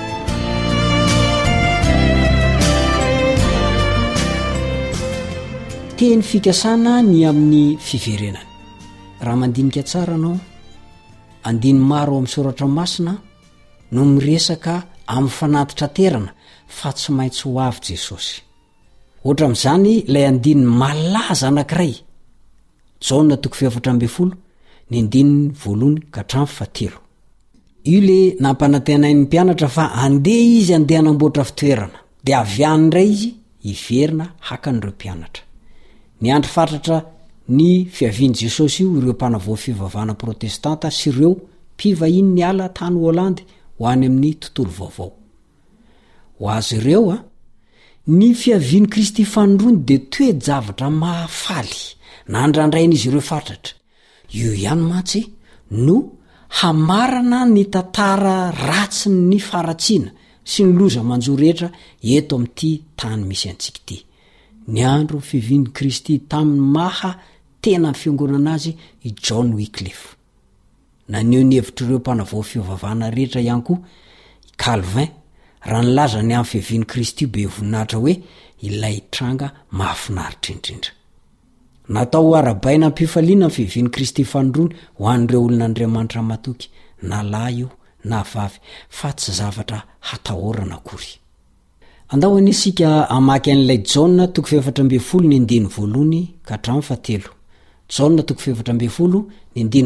teny fikasana ny amin'ny fiverenany. Raha mandinika tsara anao, andiny maro amin'ny soratra masina no miresaka amin'ny fanatitra terana fa tsy maintsy ho avy Jesosy. Ohatra amin'izany ilay andiny malaza anankiray, Jaona 4:12, ny andiny 1-7. Io le nampanantenain'ny mpianatra fa andeha izy andeha hanamboatra fitoerana, dia avy any indray izy hiverina haka an'ireo mpianatra. Ny andro fatratra ny fiavian' Jesosy io ireo mpanavao fivavahana protestanta sy ireo mpivahiny ny ala tany Holandy ho any amin'ny tontolo vaovao. Ho azy ireo ny fiavian'i Kristy fanondrony dia toe-javatra mahafaly nandrandrain'izy ireo fatratra. Io ihany mantsy no hamarana ny tantara ratsy ny faratsiana sy ny loza manjo rehetra eto amin'ity tany misy antsika ity. Ny andro fiavian'i Kristy tamin'ny maha tena ny fiangonana azy i John Wycliffe. Naneho ny hevitr'ireo mpanavao fivavahana rehetra ihany koa i Calvin raha nilaza ny amin'ny fiavian'i Kristy be voninahitra hoe ilay tranga mahafinaritra indrindra. Natao arabaina am-pifaliana ny fiavian'i Kristy fanondrony ho an'ireo olon'Andriamanitra matoky, na lahy io na vavy, fa tsy zavatra hatahorana akory. Andao anisika amaky an'ilay Jaona 4:12 ny andiny 1-7. Jaona 4:12 ny andiny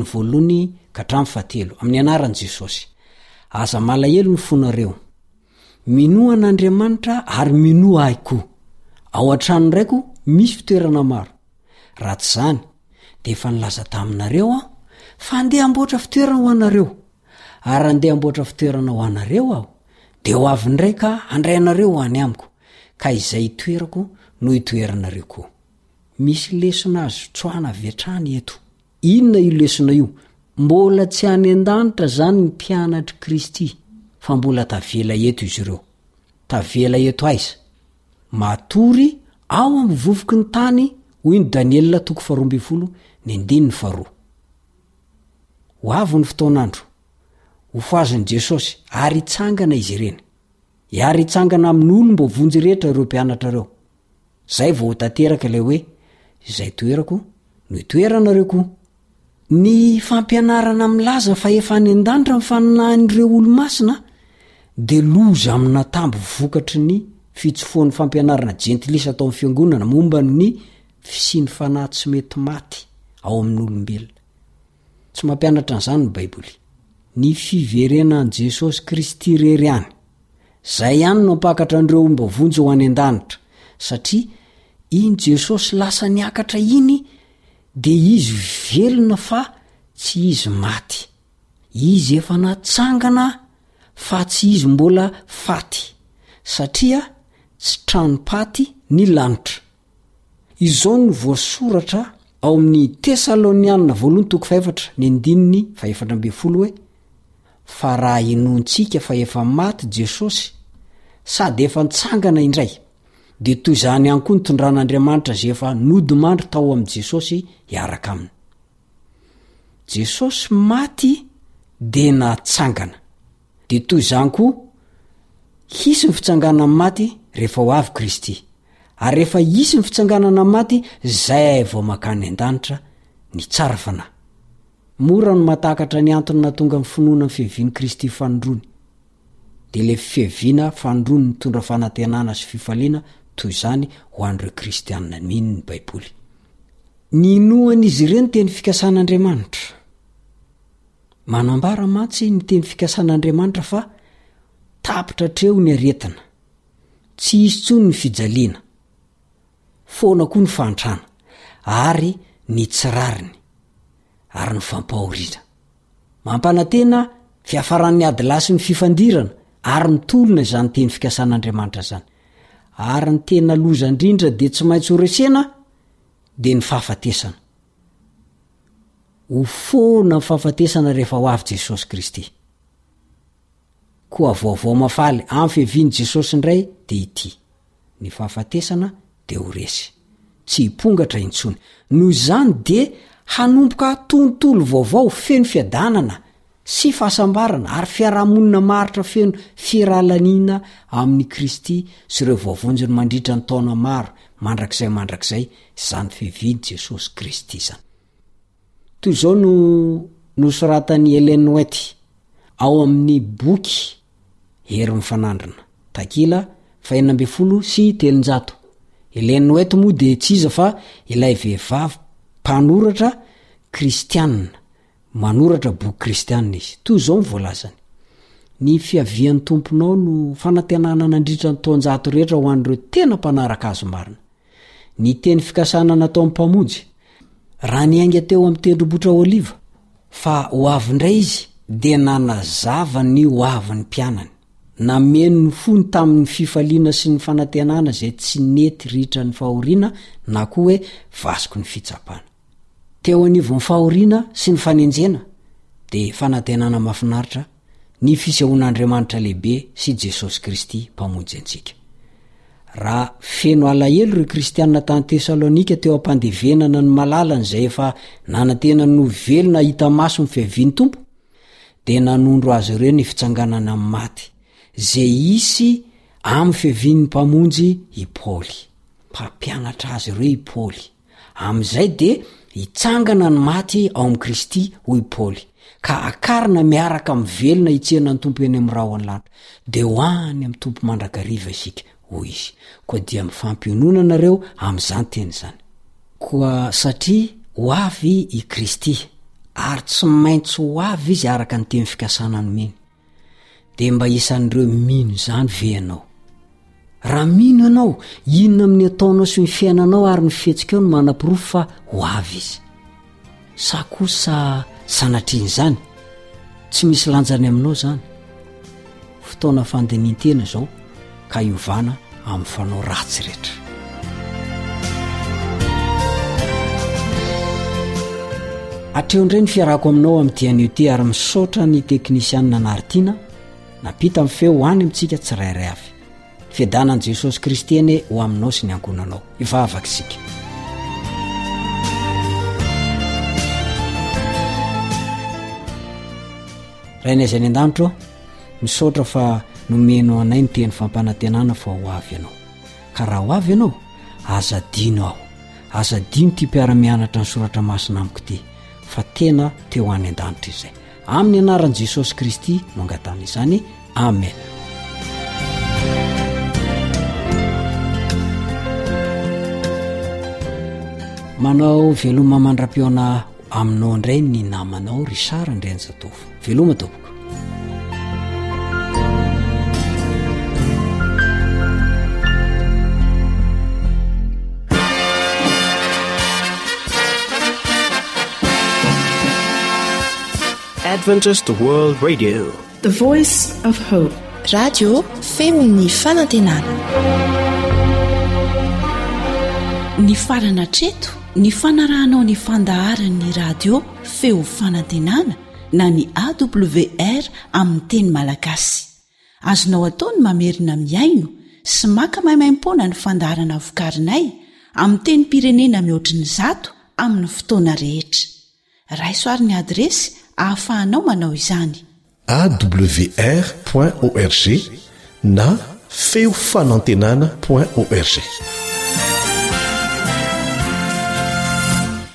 1-7 amin'ny anaran'i Jesosy. Aza malahelo ny fonareo, minoa an'Andriamanitra ary minoa ahy koa. Ao an-trano raiko misy fitoerana maro. Raha tsy zany dia efa nilaza taminareo aho fa andeha amboatra fitoerana ho anareo. Ary andeha amboatra fitoerana ho anareo aho dia ho avy indray ka handray anareo ho any amiko, ka izay itoerako no itoeranareo koa. Misy lesona azo tsoana avy hatrany eto. Inona io lesona io? Mbola tsy any an-danitra zany ny mpianatry Kristy, fa mbola tavela eto izy ireo. Tavela eto aiza? Matory ao amin'ny vovoky ny tany, hoy ny Daniel 2:12 ny andiny 2. Ho avy ny fotoanandro, ho foazan'i Jesosy ary hitsangana izy ireny. Ary hitsangana amin'ny olombo vonjy rehetra ireo mpianatra ireo. Zay vao ho tanteraka ilay hoe izay toerako no itoeranareo koa. Ny fampianarana milaza fa efa any an-danitra mifaninahan'ireo olo-masina dia loza amina tambo vokatry ny fitsofoan'ny fampianarana jentilisa atao amin'ny fiangonana momba ny fisiany fanahy tsy mety maty ao amin'ny olombelona. Tsy mampianatra an'izany ny Baiboly. Ny fiverenan'i Jesosy Kristy rery any, zay ihany no ampakatra an'ireo omba vonjy ho any an-danitra, satria iny Jesosy lasa niakatra iny dia izy velona fa tsy izy maty. Izy efa natsangana fa tsy izy mbola faty, satria tsy tranopaty ny lanitra. Izao no voasoratra ao amin'ny Tesalonianina 2:4 ny andiny 4 hoe: fa raha inontsika fa efa maty Jesosy sady efa nitsangana indray, dia toy izany ihany koa ny tondran'Andriamanitra izay efa nodimandry tao amin'i Jesosy hiaraka aminy. Jesosy maty dia natsangana, dia toy izany koa hisy ny fitsanganana amin'ny maty rehefa ho avy Kristy. Ary rehefa hisy ny fitsanganana amin'ny maty, zay vao makany an-danitra ny tsara fanahy. Mora no matakatra ny antony natonga ny finoana ny fiavian'i Kristy fanondrony. Dia ilay fiaviana fanondrony mitondra fanantenana sy fifaliana toy izany ho an'ireo kristianina mino ny Baiboly. Ny inoan'izy ireny teny fikasan'Andriamanitra. Manambara mantsy ny teny fikasan'Andriamanitra fa tapitra treo ny aretina, tsy izy tsony ny fijaliana, foana koa ny fantrana, ary ny tsirariny, ary ny fampahoriana. Mampanantena fiafaran'ny adilay sy ny fifandirana, ary ny tolona izany teny fikasan'Andriamanitra zany. Ary ny tena loza indrindra dia tsy maintsy ho resena dia ny fahafatesana. Ho foana ny fahafatesana rehefa ho avy Jesosy Kristy. Koa vaovao mafaly amin'ny fiavian'i Jesosy indray dia ity: ny fahafatesana dia ho resy, tsy hipongatra intsony. Noho izany dia hanomboka tontolo vaovao feno fiadanana sy fahasambarana ary fiarahamonina maritra feno firahalaniana amin'ny Kristy sy ireo voavonjy ny mandritra ny taona maro mandrakizay izany fiviny Jesosy Kristy izany. Toy izao no nosoratan'i Ellen White ao amin'ny boky Hery mifanandrina takila 513. Ellen White moa dia tsy iza fa ilay vehivavy mpanoratra kristianina, manoratra boky kristianina izy. Toy izao mivoalazany: ny fiavian'ny tomponao no fanantenana nandritra ny taonjato rehetra ho an'ireo tena mpanaraka azo marina. Ny teny fikasana natao mpamonjy raha niainga teo amin'ny tendrombohitra Oliva, fa ho avy indray izy dia nanazava ny ho avy ny mpianany, nameno ny fony tamin'ny fifaliana sy ny fanantenana izay tsy nety ritra ny fahoriana na koa hoe vasiko ny fitsapana. Teo anivon'ny fahoriana sy ny fanenjena dia fanantenana mahafinaritra ny fisehoan'Andriamanitra lehibe sy Jesosy Kristy mpamonjy antsika. Raha feno alahelo ireo kristianina tany Tesalonika teo ampandevenana ny malalana izay efa nanantena no velona hita maso ny fiavian'ny Tompo, dia nanondro azy ireo ny fitsanganana amin'ny maty izay isy amin'ny fiavian'ny mpamonjy i Paoly. Mpampianatra azy ireo i Paoly. Amin'izay dia hitsangana ny maty ao amin'ny Kristy hoy Paoly, ka akarina miaraka amin'ny velona hitsehana ny Tompo eny amin'ny raho an-lanitra, dia ho any amin'ny Tompo mandrakariva isika hoy izy. Koa dia mifampionona nareo amin'izany teny izany. Koa satria ho avy i Kristy ary tsy maintsy ho avy izy araka ny teny fikasana nomeny, dia mba isan'ireo mino izany ve ianao? Raha mino ianao, inona amin'ny ataonao sy ny fiainanao ary ny fihetsika no manam-pirofo fa ho avy izy? Sa kosa sanatriany izany? Tsy misy lanjany aminao zany. Fotoana fandinintena zao, ka iovana amin'ny fanao ratsy rehetra. Atreo indray ny fiarako aminao amin'ity anioty ary misaotra ny teknisianina Nartina napita amin'ny feo ho any amintsika tsirairay avy. Fiadanan'i Jesosy Kristy eny ho aminao sy ny ankonanao. Ivavaka isika. Rainay izay ny an-danitro, misaotra fa nomeno anay ny teny fampanantenana fa ho avy ianao. Ka raha ho avy ianao, azadino aho. Azadino ty mpiara-mianatra ny soratra masina amiko ty, fa tena teo any an-danitra izay. Amin'ny anaran'i Jesosy Kristy no angatana izany. Amen. Manao veloma mandra-piona aminao indray ny namanao Richard Andrianjatovo. Veloma tompoko. Adventist World Radio, the voice of hope. Radio femon'ny fanantenana. Ny farana treto, ny fanarahanao ny fandaharan'ny radio feo fanantenana na ny AWR amin'ny teny malagasy. Azonao ataony mamerina miaino sy maka maimaim-pona ny fandaharana vokarinay amin'ny teny pirenena mihoatriny 100 amin'ny fotoana rehetra. Raisoaryn'ny adresy ahafahanao manao izany: awr.org na feofanantenana.org.